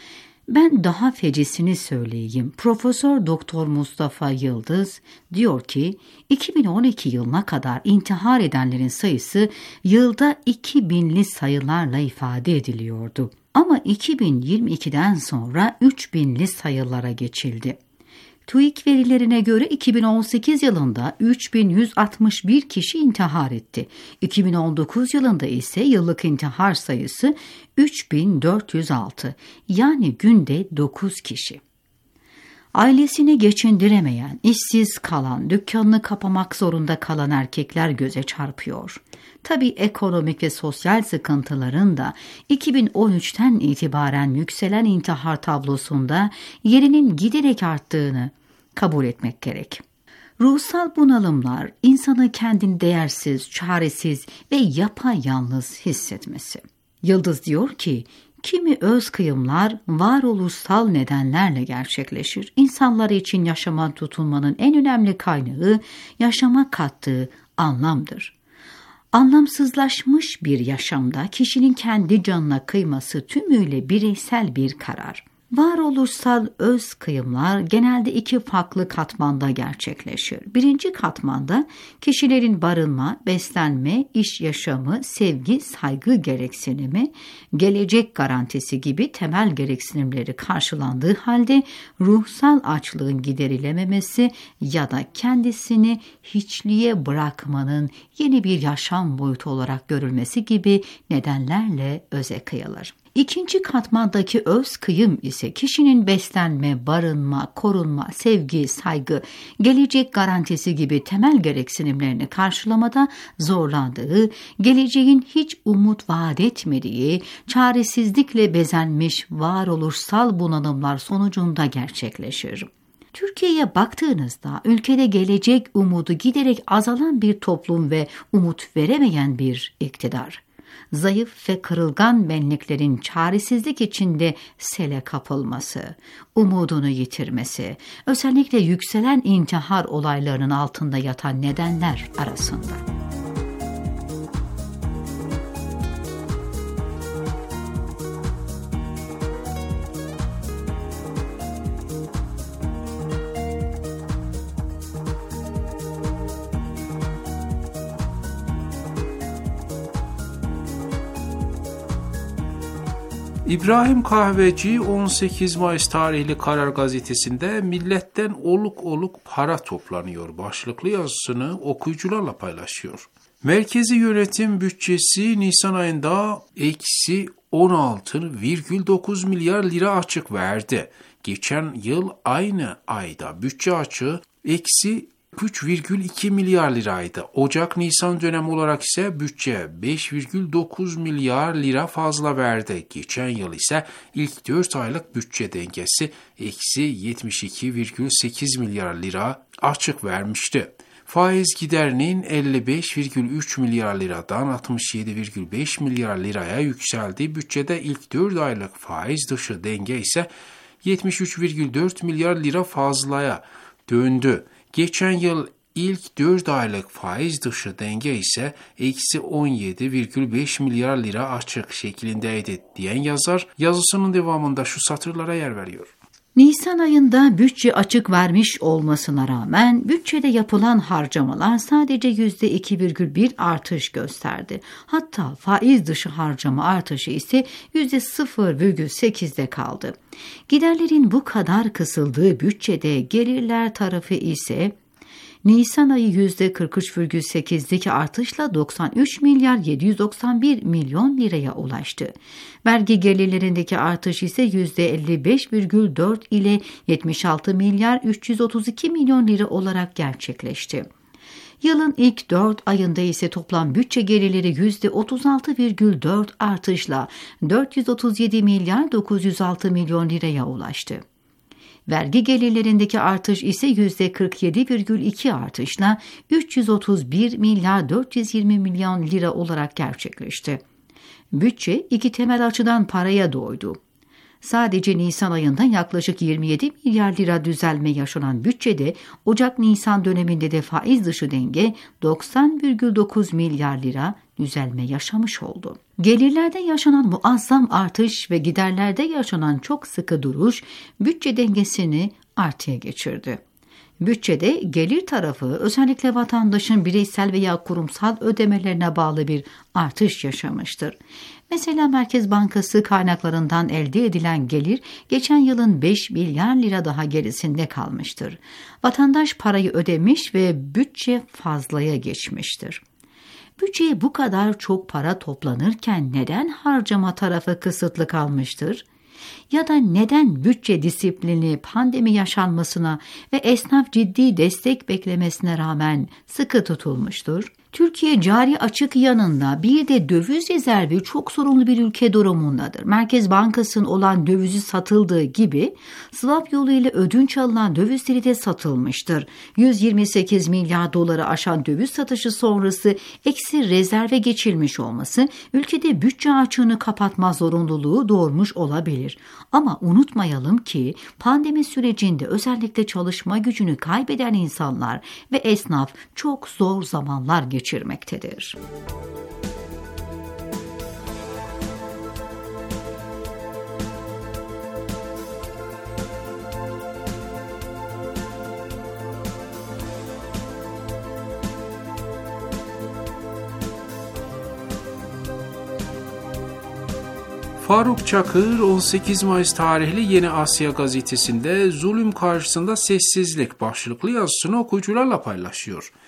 Ben daha fecisini söyleyeyim. Profesör Doktor Mustafa Yıldız diyor ki iki bin on iki yılına kadar intihar edenlerin sayısı yılda iki binli sayılarla ifade ediliyordu. Ama iki bin yirmi ikiden sonra üç binli sayılara geçildi. TÜİK verilerine göre iki bin on sekiz yılında üç bin yüz altmış bir kişi intihar etti. iki bin on dokuz yılında ise yıllık intihar sayısı üç bin dört yüz altı, yani günde dokuz kişi. Ailesini geçindiremeyen, işsiz kalan, dükkanını kapamak zorunda kalan erkekler göze çarpıyor. Tabii ekonomik ve sosyal sıkıntıların da iki bin on üçten itibaren yükselen intihar tablosunda yerinin giderek arttığını kabul etmek gerek. Ruhsal bunalımlar insanı kendini değersiz, çaresiz ve yapayalnız hissetmesi. Yıldız diyor ki, kimi öz kıyımlar varoluşsal nedenlerle gerçekleşir. İnsanlar için yaşama tutunmanın en önemli kaynağı yaşama kattığı anlamdır. Anlamsızlaşmış bir yaşamda kişinin kendi canına kıyması tümüyle bireysel bir karar. Varoluşsal öz kıyımlar genelde iki farklı katmanda gerçekleşir. Birinci katmanda kişilerin barınma, beslenme, iş yaşamı, sevgi, saygı gereksinimi, gelecek garantisi gibi temel gereksinimleri karşılandığı halde ruhsal açlığın giderilememesi ya da kendisini hiçliğe bırakmanın yeni bir yaşam boyutu olarak görülmesi gibi nedenlerle öze kıyılır. İkinci katmandaki öz kıyım ise kişinin beslenme, barınma, korunma, sevgi, saygı, gelecek garantisi gibi temel gereksinimlerini karşılamada zorlandığı, geleceğin hiç umut vaat etmediği, çaresizlikle bezenmiş varoluşsal bunalımlar sonucunda gerçekleşir. Türkiye'ye baktığınızda ülkede gelecek umudu giderek azalan bir toplum ve umut veremeyen bir iktidar. Zayıf ve kırılgan benliklerin çaresizlik içinde sele kapılması, umudunu yitirmesi, özellikle yükselen intihar olaylarının altında yatan nedenler arasında. İbrahim Kahveci on sekiz Mayıs tarihli Karar Gazetesi'nde milletten oluk oluk para toplanıyor başlıklı yazısını okuyucularla paylaşıyor. Merkezi yönetim bütçesi Nisan ayında eksi on altı virgül dokuz milyar lira açık verdi. Geçen yıl aynı ayda bütçe açığı eksi üç virgül iki milyar liraydı. Ocak-Nisan dönemi olarak ise bütçe beş virgül dokuz milyar lira fazla verdi. Geçen yıl ise ilk dört aylık bütçe dengesi eksi yetmiş iki virgül sekiz milyar lira açık vermişti. Faiz giderinin elli beş virgül üç milyar liradan altmış yedi virgül beş milyar liraya yükseldiği bütçede ilk dört aylık faiz dışı denge ise yetmiş üç virgül dört milyar lira fazlaya döndü. Geçen yıl ilk dört aylık faiz dışı denge ise eksi on yedi virgül beş milyar lira açık şeklindeydi diyen yazar yazısının devamında şu satırlara yer veriyor. Nisan ayında bütçe açık vermiş olmasına rağmen bütçede yapılan harcamalar sadece yüzde iki virgül bir artış gösterdi. Hatta faiz dışı harcama artışı ise yüzde sıfır virgül sekizde kaldı. Giderlerin bu kadar kısıldığı bütçede gelirler tarafı ise Nisan ayı yüzde kırk üç virgül sekizlik artışla doksan üç milyar yedi yüz doksan bir milyon liraya ulaştı. Vergi gelirlerindeki artış ise yüzde elli beş virgül dört ile yetmiş altı milyar üç yüz otuz iki milyon lira olarak gerçekleşti. Yılın ilk dört ayında ise toplam bütçe gelirleri yüzde otuz altı virgül dört artışla dört yüz otuz yedi milyar dokuz yüz altı milyon liraya ulaştı. Vergi gelirlerindeki artış ise yüzde kırk yedi virgül iki artışla üç yüz otuz bir milyar dört yüz yirmi milyon lira olarak gerçekleşti. Bütçe iki temel açıdan paraya doydu. Sadece Nisan ayında yaklaşık yirmi yedi milyar lira düzelme yaşanan bütçede Ocak-Nisan döneminde de faiz dışı denge doksan virgül dokuz milyar lira düzelme yaşamış oldu. Gelirlerde yaşanan muazzam artış ve giderlerde yaşanan çok sıkı duruş bütçe dengesini artıya geçirdi. Bütçede gelir tarafı özellikle vatandaşın bireysel veya kurumsal ödemelerine bağlı bir artış yaşamıştır. Mesela Merkez Bankası kaynaklarından elde edilen gelir geçen yılın beş milyar lira daha gerisinde kalmıştır. Vatandaş parayı ödemiş ve bütçe fazlaya geçmiştir. Bütçeye bu kadar çok para toplanırken neden harcama tarafı kısıtlı kalmıştır? Ya da neden bütçe disiplini pandemi yaşanmasına ve esnaf ciddi destek beklemesine rağmen sıkı tutulmuştur? Türkiye cari açık yanında bir de döviz rezervi çok sorunlu bir ülke durumundadır. Merkez Bankası'nın olan dövizi satıldığı gibi swap yoluyla ödünç alınan dövizleri de satılmıştır. yüz yirmi sekiz milyar doları aşan döviz satışı sonrası eksi rezerve geçilmiş olması ülkede bütçe açığını kapatma zorunluluğu doğurmuş olabilir. Ama unutmayalım ki pandemi sürecinde özellikle çalışma gücünü kaybeden insanlar ve esnaf çok zor zamanlar geçirmektedir. Faruk Çakır on sekiz Mayıs tarihli Yeni Asya gazetesinde zulüm karşısında sessizlik başlıklı yazısını okuyucularla paylaşıyor.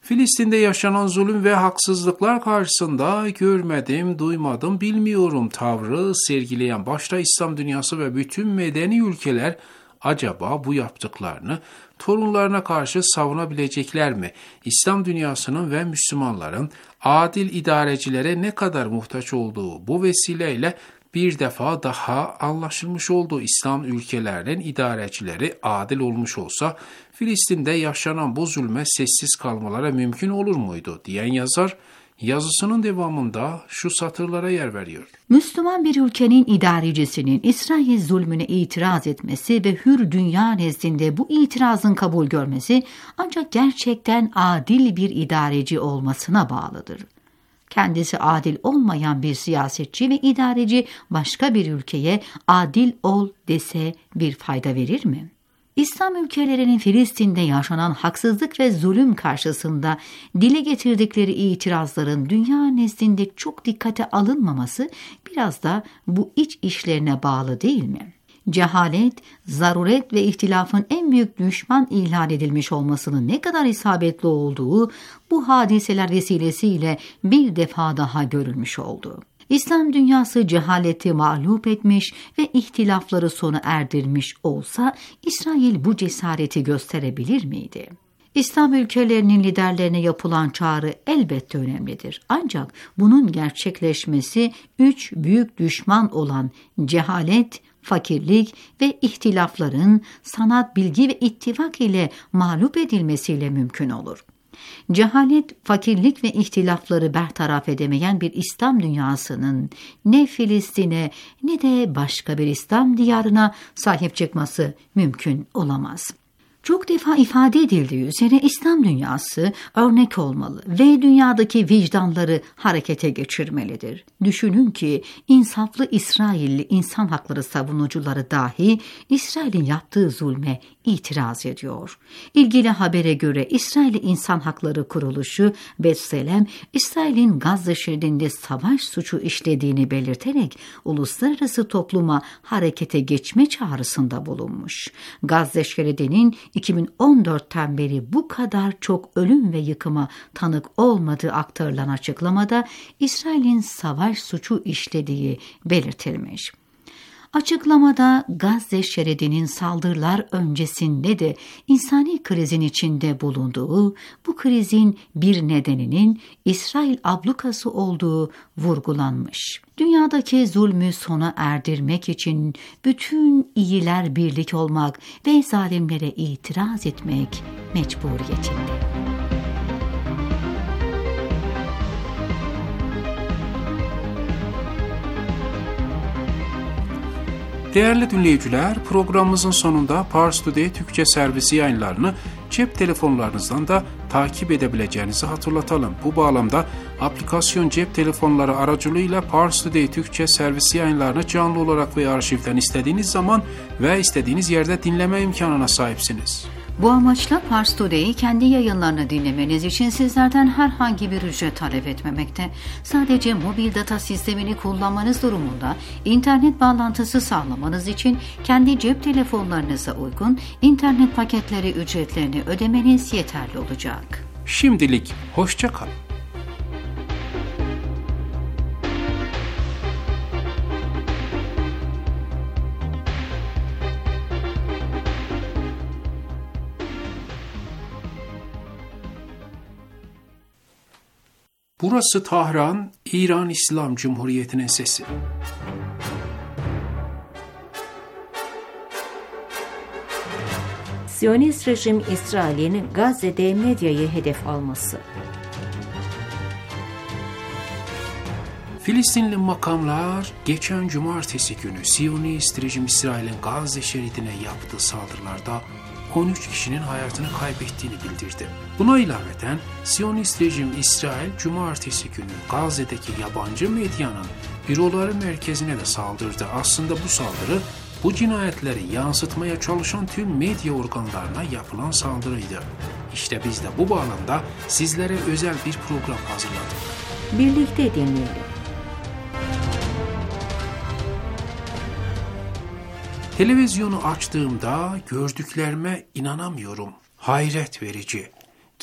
Filistin'de yaşanan zulüm ve haksızlıklar karşısında görmedim, duymadım, bilmiyorum tavrı sergileyen başta İslam dünyası ve bütün medeni ülkeler acaba bu yaptıklarını torunlarına karşı savunabilecekler mi? İslam dünyasının ve Müslümanların adil idarecilere ne kadar muhtaç olduğu bu vesileyle bir defa daha anlaşılmış oldu. İslam ülkelerinin idarecileri adil olmuş olsa Filistin'de yaşanan bu zulme sessiz kalmaları mümkün olur muydu diyen yazar yazısının devamında şu satırlara yer veriyor. Müslüman bir ülkenin idarecisinin İsrail zulmüne itiraz etmesi ve hür dünya nezdinde bu itirazın kabul görmesi ancak gerçekten adil bir idareci olmasına bağlıdır. Kendisi adil olmayan bir siyasetçi ve idareci başka bir ülkeye adil ol dese bir fayda verir mi? İslam ülkelerinin Filistin'de yaşanan haksızlık ve zulüm karşısında dile getirdikleri itirazların dünya nezdinde çok dikkate alınmaması biraz da bu iç işlerine bağlı değil mi? Cehalet, zaruret ve ihtilafın en büyük düşman ilan edilmiş olmasının ne kadar isabetli olduğu bu hadiseler vesilesiyle bir defa daha görülmüş oldu. İslam dünyası cehaleti mağlup etmiş ve ihtilafları sona erdirmiş olsa İsrail bu cesareti gösterebilir miydi? İslam ülkelerinin liderlerine yapılan çağrı elbette önemlidir. Ancak bunun gerçekleşmesi üç büyük düşman olan cehalet, fakirlik ve ihtilafların sanat, bilgi ve ittifak ile mağlup edilmesiyle mümkün olur. Cehalet, fakirlik ve ihtilafları bertaraf edemeyen bir İslam dünyasının ne Filistin'e ne de başka bir İslam diyarına sahip çıkması mümkün olamaz. Çok defa ifade edildiği üzere İslam dünyası örnek olmalı ve dünyadaki vicdanları harekete geçirmelidir. Düşünün ki insaflı İsrailli insan hakları savunucuları dahi İsrail'in yaptığı zulme itiraz ediyor. İlgili habere göre İsrail İnsan Hakları Kuruluşu B'Tselem, İsrail'in Gazze şeridinde savaş suçu işlediğini belirterek uluslararası topluma harekete geçme çağrısında bulunmuş. Gazze şeridinin iki bin on dörtten beri bu kadar çok ölüm ve yıkıma tanık olmadığı aktarılan açıklamada İsrail'in savaş suçu işlediği belirtilmiş. Açıklamada Gazze şeridinin saldırılar öncesinde de insani krizin içinde bulunduğu, bu krizin bir nedeninin İsrail ablukası olduğu vurgulanmış. Dünyadaki zulmü sona erdirmek için bütün iyiler birlik olmak ve zalimlere itiraz etmek mecburiyetinde. Değerli dinleyiciler, programımızın sonunda Pars Today Türkçe servisi yayınlarını cep telefonlarınızdan da takip edebileceğinizi hatırlatalım. Bu bağlamda aplikasyon cep telefonları aracılığıyla Pars Today Türkçe servisi yayınlarını canlı olarak ve arşivden istediğiniz zaman ve istediğiniz yerde dinleme imkanına sahipsiniz. Bu amaçla Pars Today'i kendi yayınlarını dinlemeniz için sizlerden herhangi bir ücret talep etmemekte. Sadece mobil data sistemini kullanmanız durumunda internet bağlantısı sağlamanız için kendi cep telefonlarınıza uygun internet paketleri ücretlerini ödemeniz yeterli olacak. Şimdilik hoşça kalın. Burası Tahran, İran İslam Cumhuriyeti'nin sesi. Siyonist rejim İsrail'in Gazze'de medyayı hedef alması. Filistinli makamlar geçen cumartesi günü Siyonist rejim İsrail'in Gazze şeridine yaptığı saldırılarda on üç kişinin hayatını kaybettiğini bildirdi. Buna ilaveten Siyonist rejim İsrail cumartesi günü Gazze'deki yabancı medyanın büroları merkezine de saldırdı. Aslında bu saldırı bu cinayetleri yansıtmaya çalışan tüm medya organlarına yapılan saldırıydı. İşte biz de bu bağlamda sizlere özel bir program hazırladık. Birlikte dinleyelim. Televizyonu açtığımda gördüklerime inanamıyorum. Hayret verici.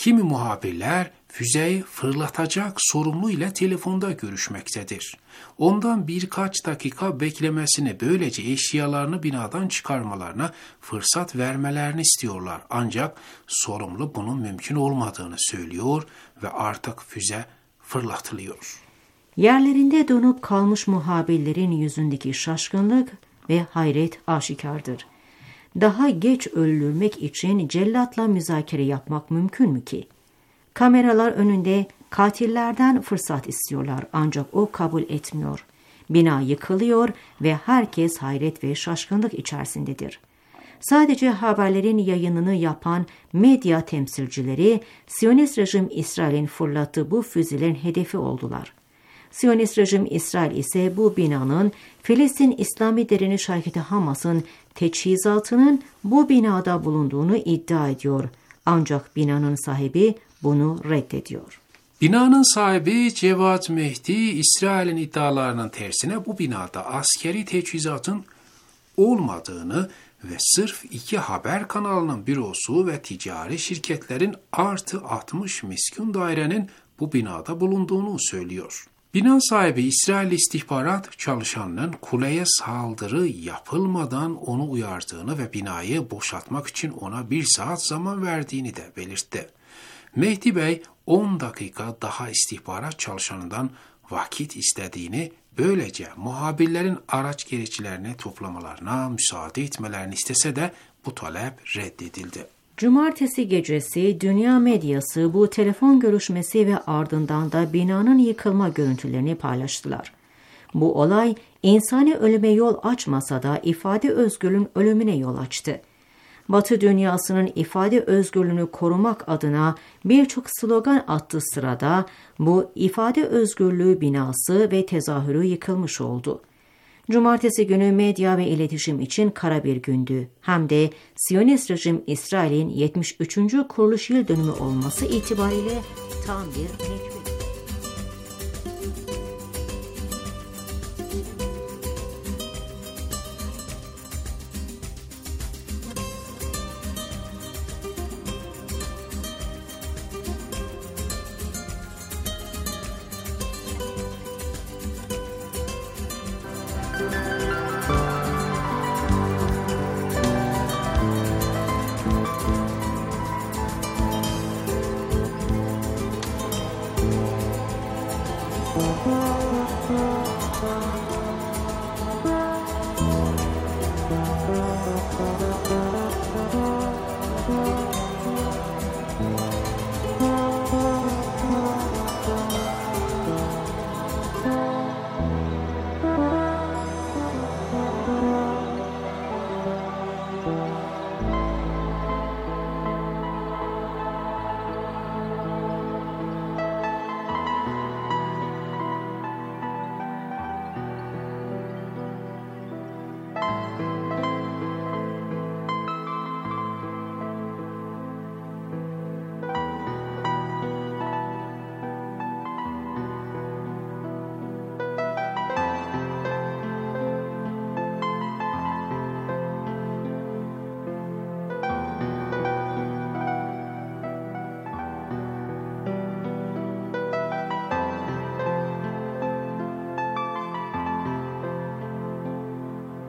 Kimi muhabirler füzeyi fırlatacak sorumlu ile telefonda görüşmektedir. Ondan birkaç dakika beklemesini, böylece eşyalarını binadan çıkarmalarına fırsat vermelerini istiyorlar. Ancak sorumlu bunun mümkün olmadığını söylüyor ve artık füze fırlatılıyor. Yerlerinde donup kalmış muhabirlerin yüzündeki şaşkınlık ve hayret aşikardır. Daha geç öldürmek için cellatla müzakere yapmak mümkün mü ki? Kameralar önünde katillerden fırsat istiyorlar ancak o kabul etmiyor. Bina yıkılıyor ve herkes hayret ve şaşkınlık içerisindedir. Sadece haberlerin yayınını yapan medya temsilcileri Siyonist rejim İsrail'in fırlattığı bu füzelerin hedefi oldular. Siyonist rejim İsrail ise bu binanın Filistin İslami Direniş Hareketi Hamas'ın teçhizatının bu binada bulunduğunu iddia ediyor. Ancak binanın sahibi bunu reddediyor. Binanın sahibi Cevat Mehdi, İsrail'in iddialarının tersine bu binada askeri teçhizatın olmadığını ve sırf iki haber kanalının bürosu ve ticari şirketlerin artı altmış miskun dairenin bu binada bulunduğunu söylüyor. Bina sahibi İsrail istihbarat çalışanının kuleye saldırı yapılmadan onu uyardığını ve binayı boşaltmak için ona bir saat zaman verdiğini de belirtti. Mehdi Bey on dakika daha istihbarat çalışanından vakit istediğini, böylece muhabirlerin araç gereçlerini toplamalarına müsaade etmelerini istese de bu talep reddedildi. Cumartesi gecesi dünya medyası bu telefon görüşmesi ve ardından da binanın yıkılma görüntülerini paylaştılar. Bu olay insani ölüme yol açmasa da ifade özgürlüğünün ölümüne yol açtı. Batı dünyasının ifade özgürlüğünü korumak adına birçok slogan attığı sırada bu ifade özgürlüğü binası ve tezahürü yıkılmış oldu. Cumartesi günü medya ve iletişim için kara bir gündü. Hem de Siyonist rejim İsrail'in yetmiş üçüncü kuruluş yıl dönümü olması itibariyle tam bir tekbir.